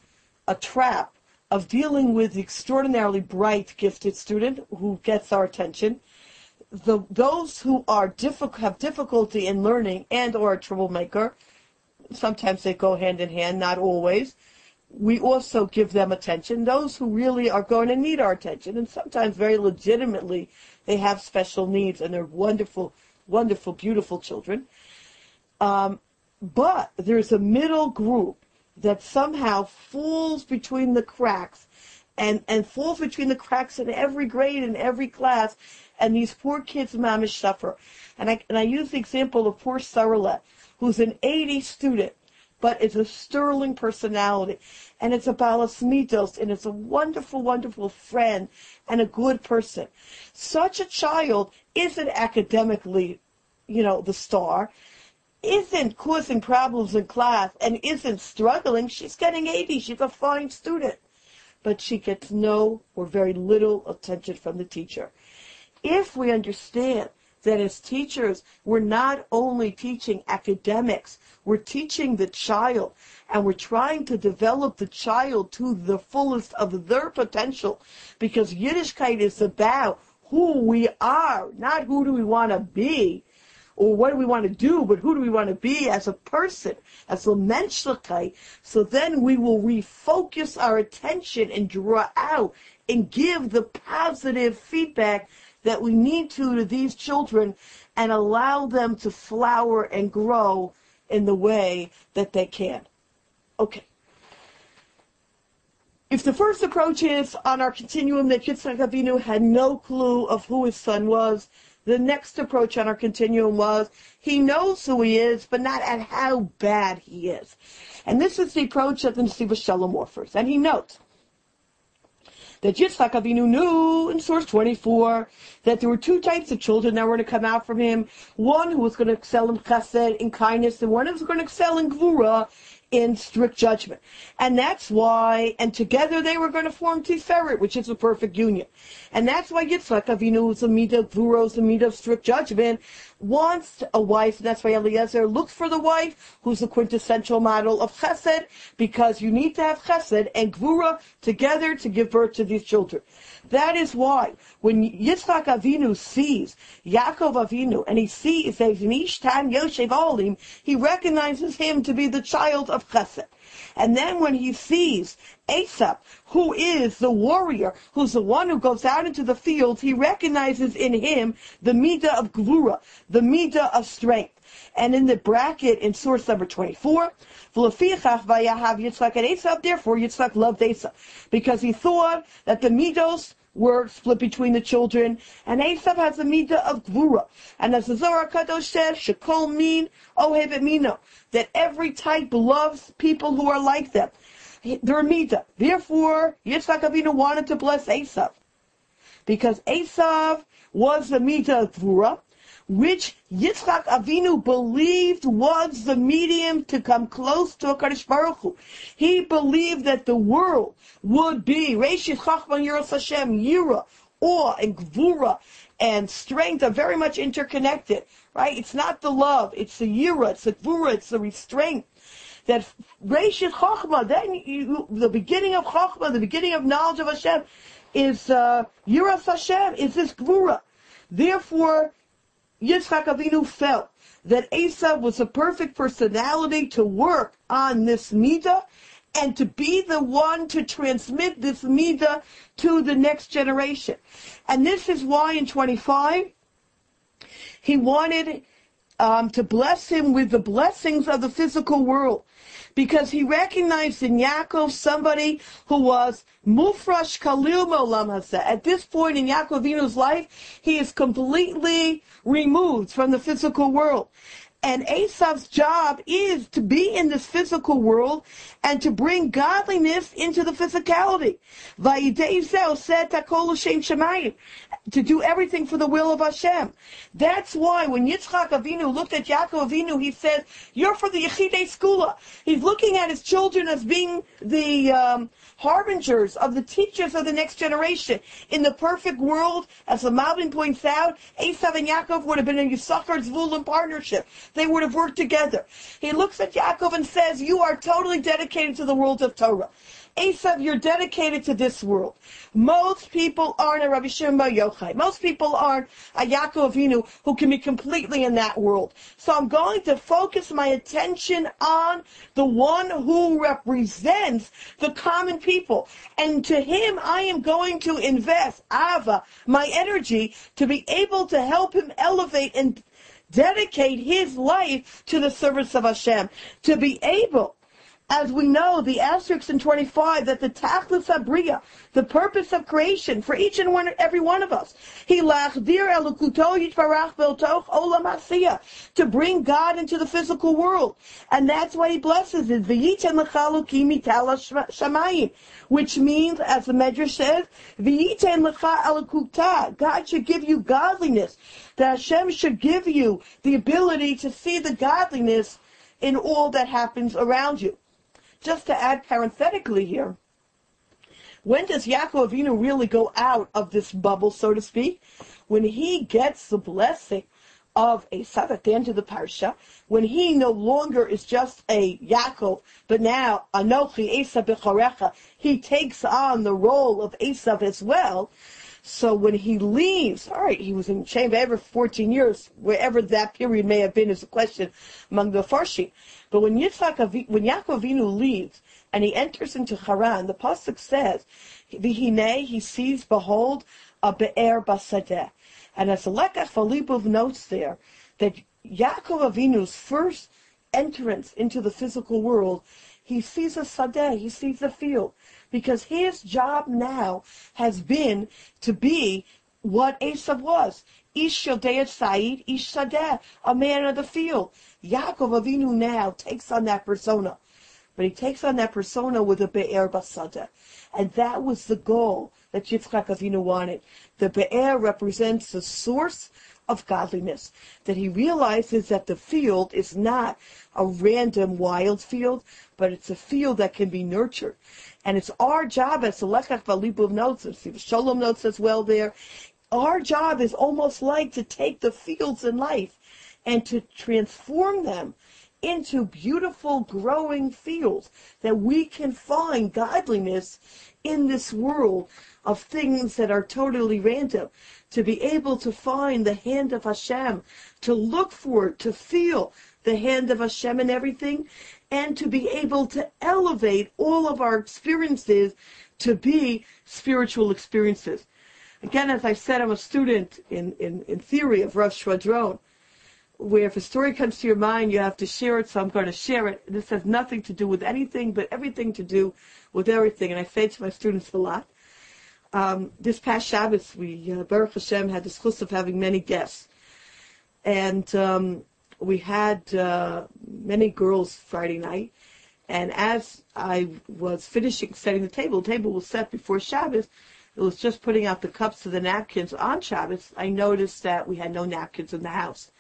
a trap of dealing with the extraordinarily bright, gifted student who gets our attention. The, those who are diffi- have difficulty in learning and or a troublemaker, sometimes they go hand in hand, not always. We also give them attention. Those who really are going to need our attention, and sometimes very legitimately, they have special needs and they're wonderful, wonderful, beautiful children. Um, but there's a middle group that somehow falls between the cracks and, and falls between the cracks in every grade and every class. And these poor kids, mamish, suffer. And I, and I use the example of poor Sarala, who's an eighty student, but is a sterling personality. And it's a balas mitos, and it's a wonderful, wonderful friend and a good person. Such a child isn't academically, you know, the star, isn't causing problems in class, and isn't struggling. She's getting eighty. She's a fine student. But she gets no or very little attention from the teacher. If we understand that as teachers, we're not only teaching academics, we're teaching the child, and we're trying to develop the child to the fullest of their potential, because Yiddishkeit is about who we are, not who do we want to be, or what do we want to do, but who do we want to be as a person, as a menschlichkeit. So then we will refocus our attention and draw out and give the positive feedback that we need to to these children and allow them to flower and grow in the way that they can. Okay. If the first approach is on our continuum that Yitzchak Avinu had no clue of who his son was, the next approach on our continuum was he knows who he is, but not at how bad he is. And this is the approach that the Nesivos Shalom offers. And he notes that Yitzchak Avinu knew in source twenty-four that there were two types of children that were going to come out from him. One who was going to excel in chesed, in kindness, and one who was going to excel in gvura, in strict judgment. And that's why, and together they were going to form Tiferet, which is a perfect union. And that's why Yitzchak Avinu, who's a midah of gvuros, a midah of strict judgment, wants a wife. And that's why Eliezer looks for the wife who's the quintessential model of chesed, because you need to have chesed and gvura together to give birth to these children. That is why when Yitzchak Avinu sees Yaakov Avinu and he sees Evnishtan Yoshev Olim, he recognizes him to be the child of chesed. And then when he sees Esav, who is the warrior, who's the one who goes out into the field, he recognizes in him the midah of gvura, the midah of strength. And in the bracket in source number twenty-four, V'lefichach vayahav Yitzchak and Esav, therefore Yitzchak loved Esav, because he thought that the midos were split between the children, and Esav has the midah of gvura. And as the Zohar Kadosh says, shekol min ohevet mino, that every type loves people who are like them. They're a midah. Therefore, Yitzchak Avinu wanted to bless Esav, because Esav was the midah of gvura, which Yitzchak Avinu believed was the medium to come close to HaKadosh Baruch Hu. He believed that the world would be Reishis Chachma Yiras Hashem, Yira, awe and Gvura and strength are very much interconnected, right? It's not the love, it's the Yira, it's the Gvura, it's the restraint. That Reishis Chachma, then you, the beginning of Chachma, the beginning of knowledge of Hashem is uh, Yiras Hashem, is this Gvura. Therefore, Yitzchak Avinu felt that Esav was a perfect personality to work on this midah and to be the one to transmit this midah to the next generation. And this is why in twenty-five, he wanted um, to bless him with the blessings of the physical world, because he recognized in Yaakov somebody who was mufrash kalil mo'olam hazeh. At this point in Yaakov Avinu's life, he is completely removed from the physical world. And Esav's job is to be in this physical world and to bring godliness into the physicality. To do everything for the will of Hashem. That's why when Yitzchak Avinu looked at Yaakov Avinu, he says, you're for the Yechidei Skula. He's looking at his children as being the um, harbingers of the teachers of the next generation. In the perfect world, as the Malbim points out, Esav and Yaakov would have been in Yisachar Zvulun partnership. They would have worked together. He looks at Yaakov and says, you are totally dedicated to the world of Torah. Esav, you're dedicated to this world. Most people aren't a Rabbi Shimon Bar Yochai. Most people aren't a Yaakov Avinu who can be completely in that world. So I'm going to focus my attention on the one who represents the common people. And to him, I am going to invest, Ava, my energy, to be able to help him elevate and dedicate his life to the service of Hashem. To be able, as we know, the asterisk in twenty-five, that the Tachlis Abriya, the purpose of creation for each and one, every one of us, he lachdir elukuto yitbarach beltoch olam asiyah, to bring God into the physical world. And that's why he blesses it, v'yiten lechaluki mitala shamayim, which means, as the Medrash says, v'yiten lecha elukuta, God should give you godliness, that Hashem should give you the ability to see the godliness in all that happens around you. Just to add parenthetically here, when does Yaakov Avinu really go out of this bubble, so to speak? When he gets the blessing of Esav at the end of the parsha, when he no longer is just a Yaakov, but now Anochi Esav Bechorecha, he takes on the role of Esav as well. So when he leaves, all right, he was in Shem V'Ever for fourteen years, wherever that period may have been is a question among the Farshim. But when Yitzchak, when Yaakov Avinu leaves and he enters into Haran, the pasuk says, "V'hinei," he sees, behold, a be'er basadeh. And as the Lekach Falibov notes there, that Yaakov Avinu's first entrance into the physical world, he sees a sadeh, he sees a field. Because his job now has been to be what Esav was. Ish Yodei Said, Ish Sadeh, a man of the field. Yaakov Avinu now takes on that persona. But he takes on that persona with a Be'er Basadeh. And that was the goal that Yitzchak Avinu wanted. The Be'er represents the source of godliness. That he realizes that the field is not a random wild field, but it's a field that can be nurtured. And it's our job as the Lekach V'Libuv notes, and Shalom notes as well there, our job is almost like to take the fields in life and to transform them into beautiful growing fields, that we can find godliness in this world of things that are totally random, to be able to find the hand of Hashem, to look for it, to feel the hand of Hashem in everything, and to be able to elevate all of our experiences to be spiritual experiences. Again, as I said, I'm a student in, in, in theory of Rav Shvadron, where if a story comes to your mind, you have to share it, so I'm going to share it. This has nothing to do with anything, but everything to do with everything. And I say to my students a lot. Um, this past Shabbos, we, uh, Baruch Hashem, had the chus of having many guests. And um, we had uh, many girls Friday night. And as I was finishing setting the table, the table was set before Shabbos. It was just putting out the cups of the napkins on Shabbos. I noticed that we had no napkins in the house.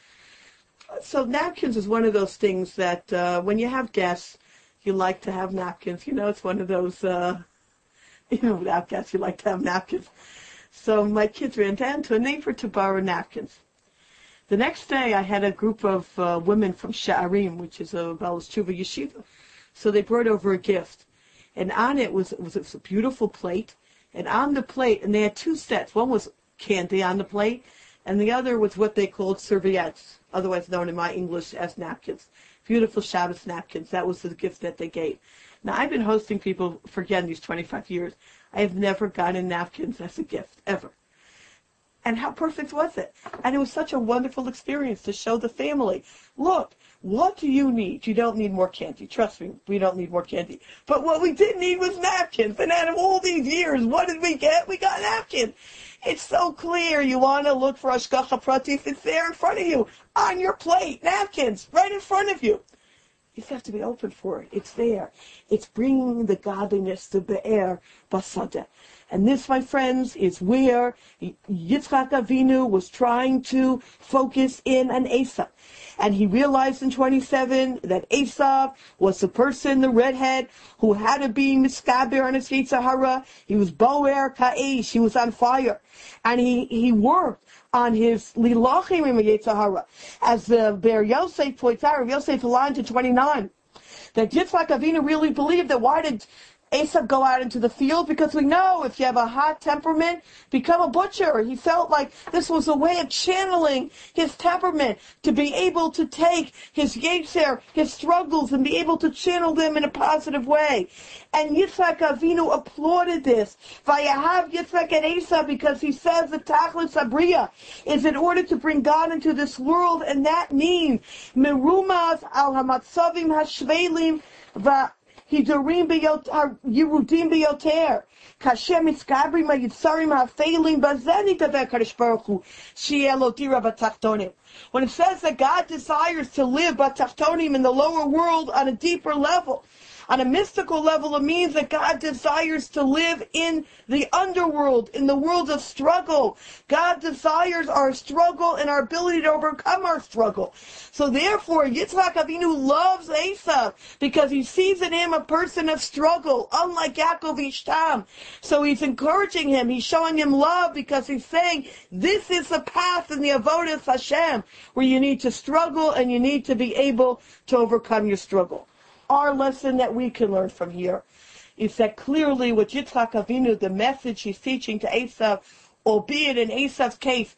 So napkins is one of those things that uh, when you have guests, you like to have napkins. You know, it's one of those, uh, you know, without guests, you like to have napkins. So my kids ran down to a neighbor to borrow napkins. The next day, I had a group of uh, women from Sha'arim, which is a Balas Tshuva yeshiva. So they brought over a gift. And on it was, was, it was a beautiful plate. And on the plate, and they had two sets. One was candy on the plate, and the other was what they called serviettes, otherwise known in my English as napkins. Beautiful Shabbos napkins. That was the gift that they gave. Now, I've been hosting people for, again, these twenty-five years. I have never gotten napkins as a gift, ever. And how perfect was it? And it was such a wonderful experience to show the family, look, what do you need? You don't need more candy. Trust me, we don't need more candy. But what we did need was napkins. And out of all these years, what did we get? We got napkins. It's so clear. You want to look for Hashgacha Pratis, it's there in front of you, on your plate, napkins, right in front of you. You just have to be open for it. It's there. It's bringing the godliness to Be'er Basada. And this, my friends, is where Yitzchak Avinu was trying to focus in on Esav. And he realized in twenty-seven that Esav was the person, the redhead, who had to be miskaber on his Yetzer Hara. He was boer ka'esh. He was on fire. And he, he worked on his lilachim in Yetzer Hara. As the Ber Yosef points out, Yosef line to twenty-nine, that Yitzchak Avinu really believed that why did Esav go out into the field? Because we know if you have a hot temperament, become a butcher. He felt like this was a way of channeling his temperament, to be able to take his yetzer, his struggles, and be able to channel them in a positive way. And Yitzchak Avinu applauded this. Vayahav Yitzchak and Esav, because he says the Tachlis Abriya is in order to bring God into this world, and that means Merumaz al Hamatzavim Hashvelim va Hidurim Yerudim Biyoter. Kashem Mitzgabrim Yitzarim HaFeilim Bazeni Taver Kadosh Baruch Hu Shielo Dira Batachtonim. When it says that God desires to live Batachtonim in the lower world on a deeper level, on a mystical level, it means that God desires to live in the underworld, in the world of struggle. God desires our struggle and our ability to overcome our struggle. So therefore, Yitzchak Avinu loves Esav because he sees in him a person of struggle, unlike Yaakov Ishtam. So he's encouraging him. He's showing him love because he's saying, this is the path in the Avodas Hashem, where you need to struggle and you need to be able to overcome your struggle. Our lesson that we can learn from here is that clearly with Yitzchak Avinu, the message he's teaching to Esav, albeit in Esav's case,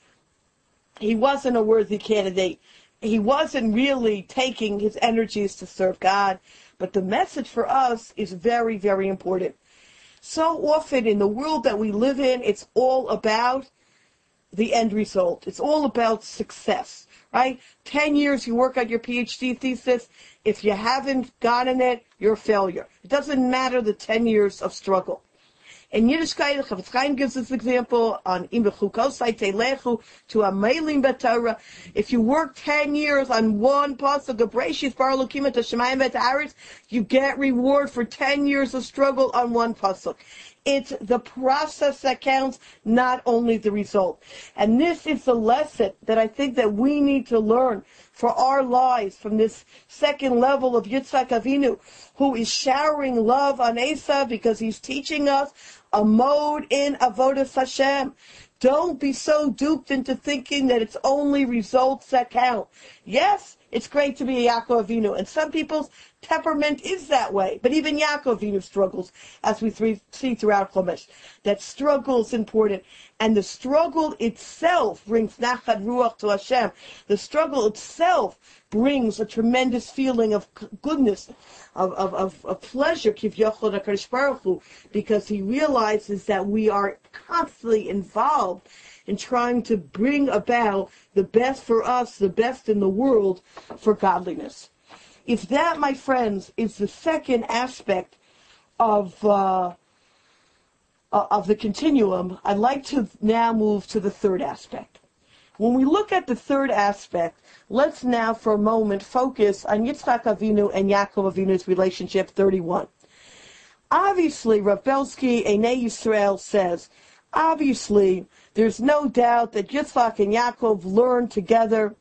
he wasn't a worthy candidate. He wasn't really taking his energies to serve God. But the message for us is very, very important. So often in the world that we live in, it's all about the end result. It's all about success, right? Ten years you work on your PhD thesis. If you haven't gotten it, you're a failure. It doesn't matter the ten years of struggle. In Yiddishkeit, Chafetz Chaim gives this example on Im B'chukosai Telechu to Amelim B'Torah. If you work ten years on one pasuk of Bereshis Bar Elokim et Hashemayim v'et Haaretz, you get reward for ten years of struggle on one pasuk. It's the process that counts, not only the result. And this is the lesson that I think that we need to learn for our lives from this second level of Yitzhak Avinu, who is showering love on Esav because he's teaching us a mode in Avodas Hashem. Don't be so duped into thinking that it's only results that count. Yes, it's great to be a Yaakov Avinu, and some people's temperament is that way. But even Yaakov Avinu struggles, as we three, see throughout Chumash. That struggle is important, and the struggle itself brings nachad ruach to Hashem. The struggle itself brings a tremendous feeling of goodness, of of of, of pleasure, kivyachol HaKadosh Baruch Hu, because he realizes that we are constantly involved in trying to bring about the best for us, the best in the world for godliness. If that, my friends, is the second aspect of uh, of the continuum, I'd like to now move to the third aspect. When we look at the third aspect, let's now for a moment focus on Yitzchak Avinu and Yaakov Avinu's relationship, thirty-one. Obviously, Rav Belsky, Einei Yisrael, says, obviously, there's no doubt that Yitzchak and Yaakov learned together.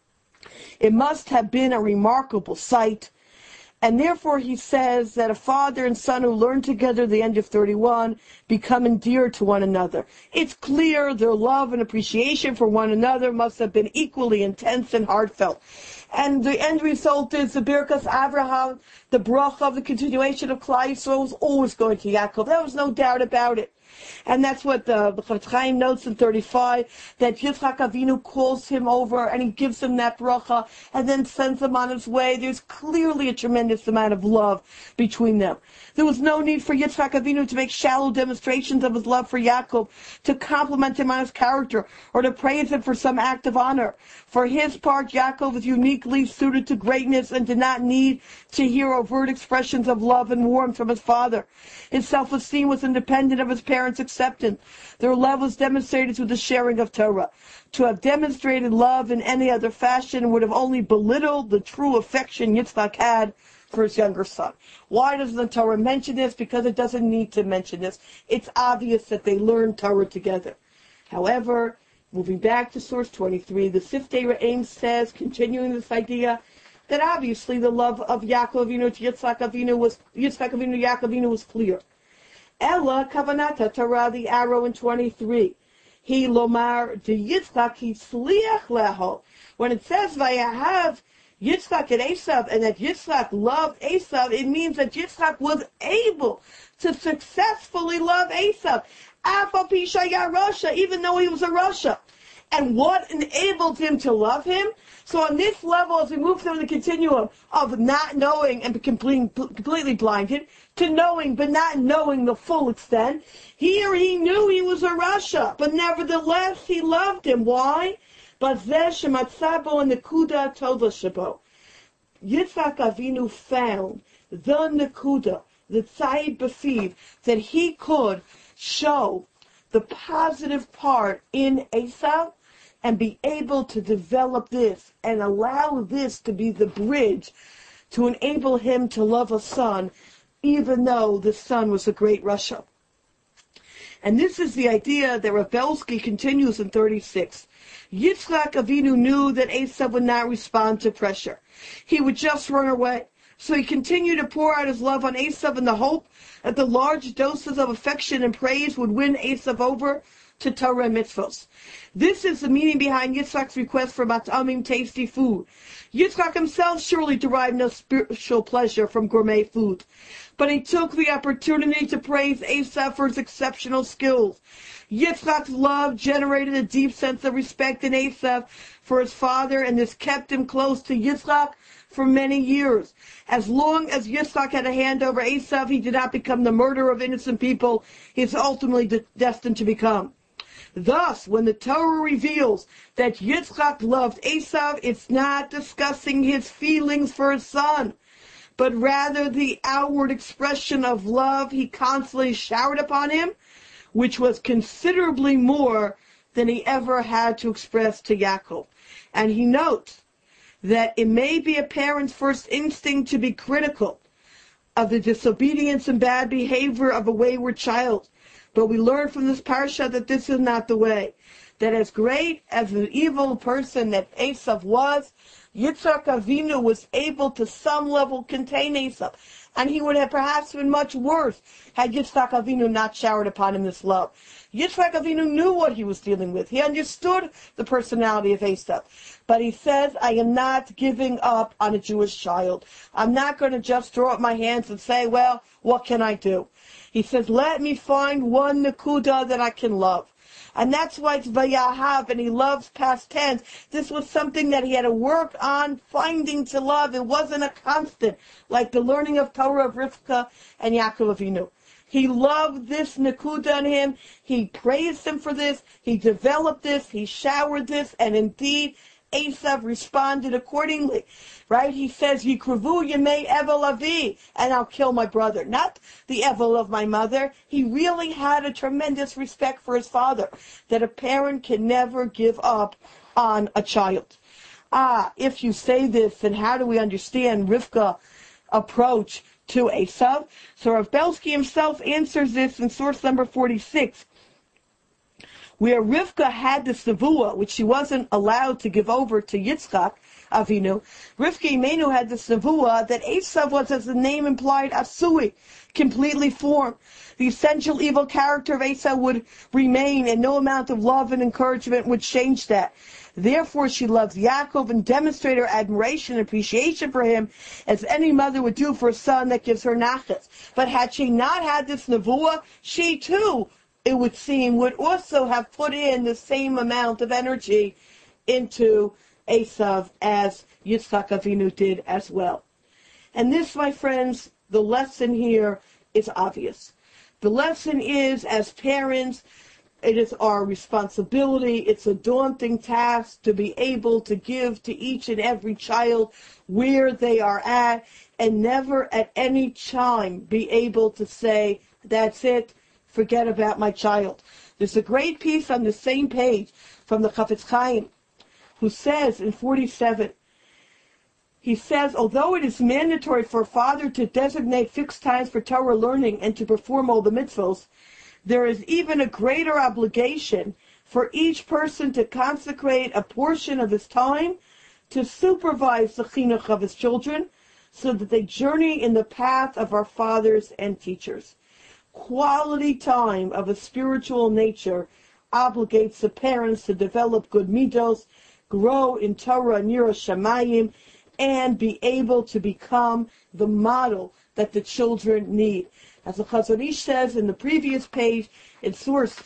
It must have been a remarkable sight. And therefore he says that a father and son who learn together at the end of thirty-one become endeared to one another. It's clear their love and appreciation for one another must have been equally intense and heartfelt. And the end result is the Birkas Avraham, the bracha of the continuation of Klal Yisrael, was always going to Yaakov. There was no doubt about it. And that's what the, the Chafetz Chaim notes in thirty-five, that Yitzchak Avinu calls him over and he gives him that bracha and then sends him on his way. There's clearly a tremendous amount of love between them. There was no need for Yitzchak Avinu to make shallow demonstrations of his love for Yaakov, to compliment him on his character, or to praise him for some act of honor. For his part, Yaakov was uniquely suited to greatness and did not need to hear overt expressions of love and warmth from his father. His self-esteem was independent of his parents' acceptance. Their love was demonstrated through the sharing of Torah. To have demonstrated love in any other fashion would have only belittled the true affection Yitzchak had for his younger son. Why doesn't the Torah mention this? Because it doesn't need to mention this. It's obvious that they learned Torah together. However, moving back to source twenty-three, the Siftei Re'im says, continuing this idea, that obviously the love of Yaakov Avinu to Yitzchak Avinu was Yitzchak Avinu to Yaakov Avinu was clear. Ella kavanata Torah, the arrow in twenty-three. He lomar de Yitzchak he sliach leho. When it says vayahav Yitzchak and Esav, and that Yitzchak loved Esav, it means that Yitzchak was able to successfully love Esav, Afal pi shaya Rasha, even though he was a Rasha. And what enabled him to love him? So on this level, as we move through the continuum of not knowing and completely, completely blinded, to knowing but not knowing the full extent, here he knew he was a Rasha, but nevertheless he loved him. Why? But Shematzabo and Nekuda Tova Shabo. Yitzchak Avinu found the Nekuda, the Tzayid Bafiv, that he could show the positive part in Esav and be able to develop this and allow this to be the bridge to enable him to love a son, even though the son was a great Rasha. And this is the idea that Rav Belsky continues in thirty-six. Yitzchak Avinu knew that Esav would not respond to pressure. He would just run away. So he continued to pour out his love on Esav in the hope that the large doses of affection and praise would win Esav over to Torah and mitzvos. This is the meaning behind Yitzchak's request for mat'amim, tasty food. Yitzchak himself surely derived no spiritual pleasure from gourmet food, but he took the opportunity to praise Esav for his exceptional skills. Yitzchak's love generated a deep sense of respect in Esav for his father, and this kept him close to Yitzchak for many years. As long as Yitzchak had a hand over Esav, he did not become the murderer of innocent people he is ultimately de- destined to become. Thus, when the Torah reveals that Yitzchak loved Esav, it's not discussing his feelings for his son, but rather the outward expression of love he constantly showered upon him, which was considerably more than he ever had to express to Yaakov. And he notes that it may be a parent's first instinct to be critical of the disobedience and bad behavior of a wayward child. But we learn from this parsha that this is not the way. That as great as an evil person that Esav was, Yitzhak Avinu was able to some level contain Esav. And he would have perhaps been much worse had Yitzhak Avinu not showered upon him this love. Yitzhak Avinu knew what he was dealing with. He understood the personality of Esav. But he says, I am not giving up on a Jewish child. I'm not going to just throw up my hands and say, well, what can I do? He says, let me find one Nakuda that I can love. And that's why it's Vayahav, and he loves past tense. This was something that he had to work on finding to love. It wasn't a constant, like the learning of Torah of Rivka and Yaakov Avinu. He loved this Nakuda in him. He praised him for this. He developed this. He showered this. And indeed, Esav responded accordingly. Right? He says, Yikruvu Yemei Evel Avi, and I'll kill my brother. Not the Evel of my mother. He really had a tremendous respect for his father, that a parent can never give up on a child. Ah, if you say this, then how do we understand Rivka's approach to Esav? So Rav Belsky himself answers this in source number forty-six. Where Rivka had the Savua, which she wasn't allowed to give over to Yitzchak Avinu, Rivka Imenu had the Savua that Esav was, as the name implied, Asui, completely formed. The essential evil character of Esav would remain, and no amount of love and encouragement would change that. Therefore, she loves Yaakov and demonstrated her admiration and appreciation for him, as any mother would do for a son that gives her nachas. But had she not had this Nevuah, she too, it would seem, would also have put in the same amount of energy into Esav as Yitzchak Avinu did as well. And this, my friends, the lesson here is obvious. The lesson is, as parents, it is our responsibility, it's a daunting task to be able to give to each and every child where they are at, and never at any time be able to say, that's it, forget about my child. There's a great piece on the same page from the Chafetz Chaim, who says in forty-seven, he says, although it is mandatory for a father to designate fixed times for Torah learning and to perform all the mitzvos, there is even a greater obligation for each person to consecrate a portion of his time to supervise the chinuch of his children so that they journey in the path of our fathers and teachers. Quality time of a spiritual nature obligates the parents to develop good midos, grow in Torah and Yira Shamayim, and be able to become the model that the children need. As the Chazon Ish says in the previous page, in source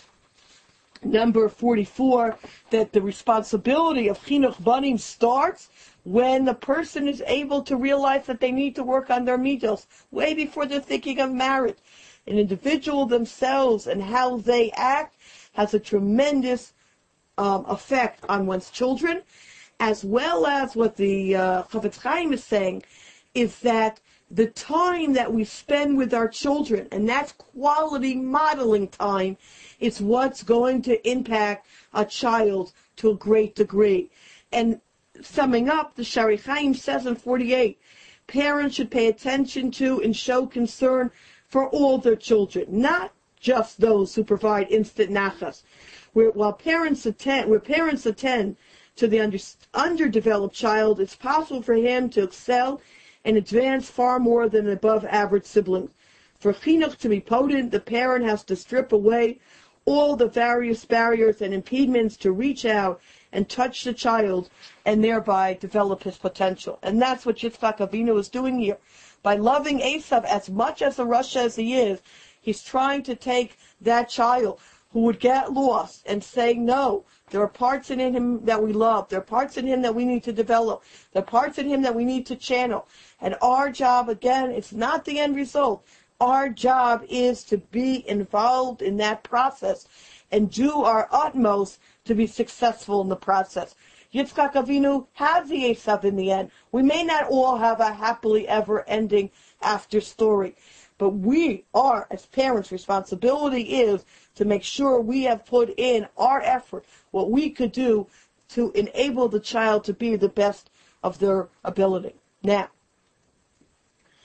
number forty-four, that the responsibility of Chinuch Banim starts when the person is able to realize that they need to work on their midos, way before they're thinking of marriage. An individual themselves and how they act has a tremendous um, effect on one's children, as well as what the uh, Chafetz Chaim is saying, is that the time that we spend with our children, and that's quality modeling time, is what's going to impact a child to a great degree. And summing up, the Shari Chaim says in forty-eight, parents should pay attention to and show concern for all their children, not just those who provide instant nachas. Where while parents attend, where parents attend to the under, underdeveloped child, it's possible for him to excel and advance far more than above average siblings. For chinuch to be potent, the parent has to strip away all the various barriers and impediments to reach out and touch the child and thereby develop his potential. And that's what Yitzchak Avinu is doing here. By loving Esav as much as a Rasha as he is, he's trying to take that child who would get lost and say, no, there are parts in him that we love. There are parts in him that we need to develop. There are parts in him that we need to channel. And our job, again, it's not the end result. Our job is to be involved in that process and do our utmost to be successful in the process. Yitzchak Avinu has the Esav in the end. We may not all have a happily ever ending after story, but we are, as parents, responsibility is to make sure we have put in our effort, what we could do to enable the child to be the best of their ability. Now,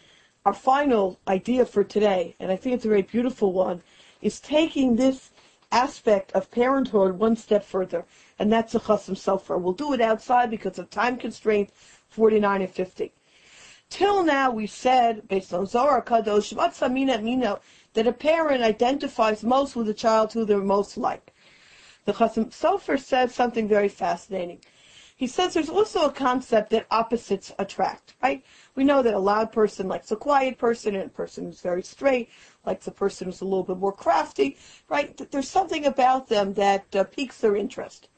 our final idea for today, and I think it's a very beautiful one, is taking this aspect of parenthood one step further, and that's the Chasam Sofer. We'll do it outside because of time constraints, forty-nine and fifty. Till now, we said, based on Zohar Kadosh, Matzah Mina Mino, that a parent identifies most with the child who they're most like. The Chasam Sofer says something very fascinating. He says there's also a concept that opposites attract, right? We know that a loud person likes a quiet person, and a person who's very straight likes a person who's a little bit more crafty, right? There's something about them that uh, piques their interest.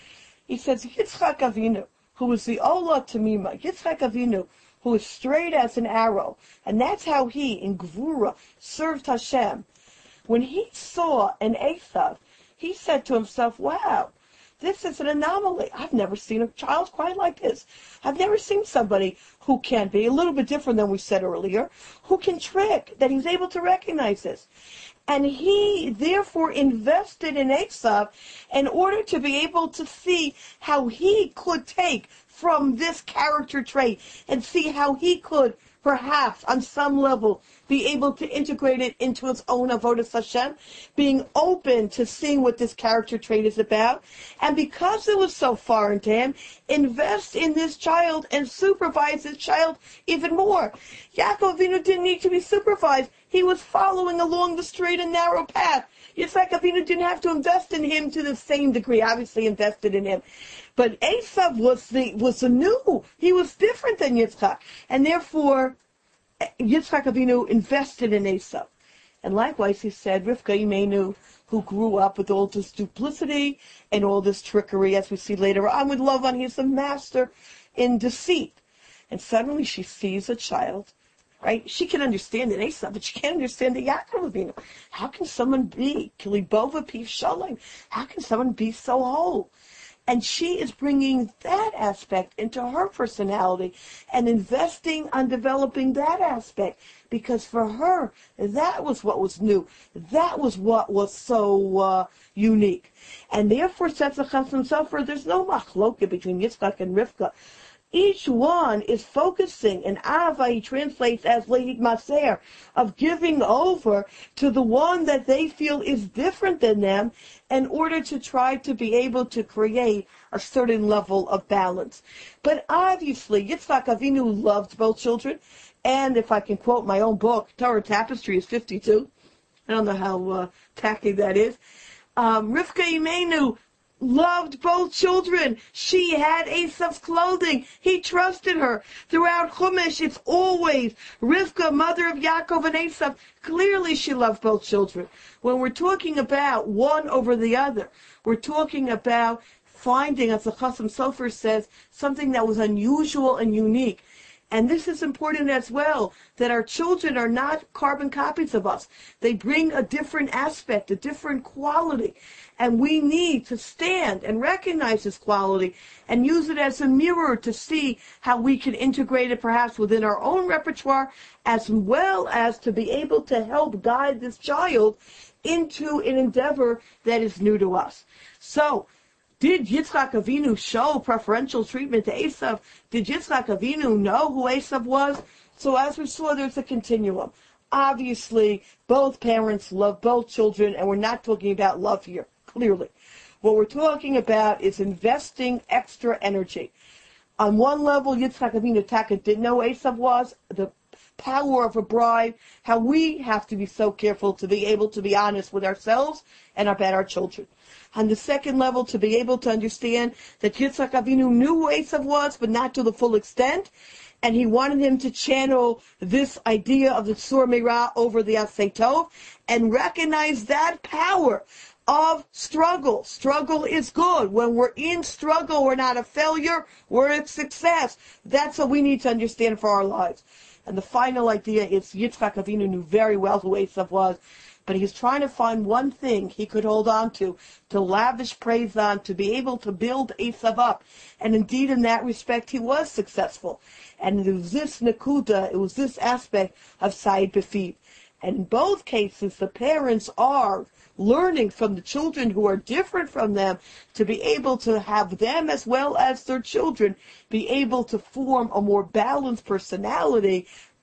He says Yitzchak Avinu, who was the Ola Tamima, Yitzchak Avinu, who was straight as an arrow, and that's how he, in Gvura, served Hashem. When he saw an Esav, he said to himself, wow, this is an anomaly. I've never seen a child quite like this. I've never seen somebody who can be a little bit different than we said earlier, who can trick, that he's able to recognize this. And he therefore invested in Esav in order to be able to see how he could take from this character trait and see how he could perhaps on some level be able to integrate it into its own avodas Hashem, being open to seeing what this character trait is about. And because it was so foreign to him, invest in this child and supervise this child even more. Yaakov Avinu didn't need to be supervised. He was following along the straight and narrow path. Yitzchak Avinu didn't have to invest in him to the same degree, obviously invested in him. But Esav was the was a new. He was different than Yitzchak. And therefore, Yitzchak Avinu invested in Esav. And likewise, he said, Rivka Imenu, who grew up with all this duplicity and all this trickery, as we see later on with Lavan, he's a master in deceit. And suddenly she sees a child, right? She can understand it, Esav, but she can't understand the Yaakov Avinu. How can someone be, Kilibova Piv Shalom? How can someone be so whole? And she is bringing that aspect into her personality and investing on developing that aspect, because for her, that was what was new. That was what was so uh, unique. And therefore, says the Chasam Sofer, there's no machloka between Yitzchak and Rivka. Each one is focusing, and Ava he translates as Lehid Maser, of giving over to the one that they feel is different than them in order to try to be able to create a certain level of balance. But obviously, Yitzchak Avinu loved both children, and if I can quote my own book, Torah Tapestry is fifty-two. I don't know how uh, tacky that is. Um, Rivka Imenu loved both children. She had Esav's clothing. He trusted her. Throughout Chumash, it's always Rivka, mother of Yaakov and Esav. Clearly, she loved both children. When we're talking about one over the other, we're talking about finding, as the Chasam Sofer says, something that was unusual and unique. And this is important as well, that our children are not carbon copies of us. They bring a different aspect, a different quality. And we need to stand and recognize this quality and use it as a mirror to see how we can integrate it perhaps within our own repertoire, as well as to be able to help guide this child into an endeavor that is new to us. So, did Yitzchak Avinu show preferential treatment to Esav? Did Yitzchak Avinu know who Esav was? So as we saw, there's a continuum. Obviously, both parents love both children, and we're not talking about love here, clearly. What we're talking about is investing extra energy. On one level, Yitzchak Avinu Taka didn't know who Esav was, the power of a bride, how we have to be so careful to be able to be honest with ourselves and about our children. On the second level, to be able to understand that Yitzchak Avinu knew who Esav was, but not to the full extent, and he wanted him to channel this idea of the Tzur Meirah over the Aseh Tov, and recognize that power of struggle. Struggle is good. When we're in struggle, we're not a failure, we're a success. That's what we need to understand for our lives. And the final idea is Yitzchak Avinu knew very well who Esav was, but he's trying to find one thing he could hold on to, to lavish praise on, to be able to build Esav up. And indeed, in that respect, he was successful. And it was this Nakuda, it was this aspect of Said Befid. And in both cases, the parents are learning from the children who are different from them to be able to have them, as well as their children, be able to form a more balanced personality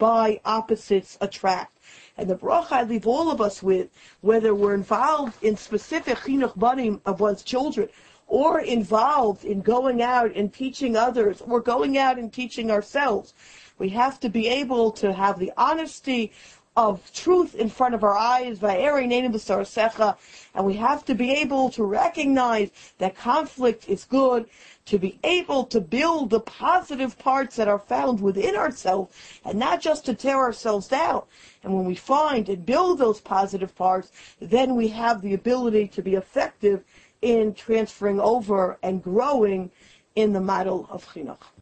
by opposites attract. And the bracha I leave all of us with, whether we're involved in specific chinuch banim of one's children, or involved in going out and teaching others, or going out and teaching ourselves, we have to be able to have the honesty of truth in front of our eyes, and we have to be able to recognize that conflict is good, to be able to build the positive parts that are found within ourselves, and not just to tear ourselves down. And when we find and build those positive parts, then we have the ability to be effective in transferring over and growing in the model of chinuch.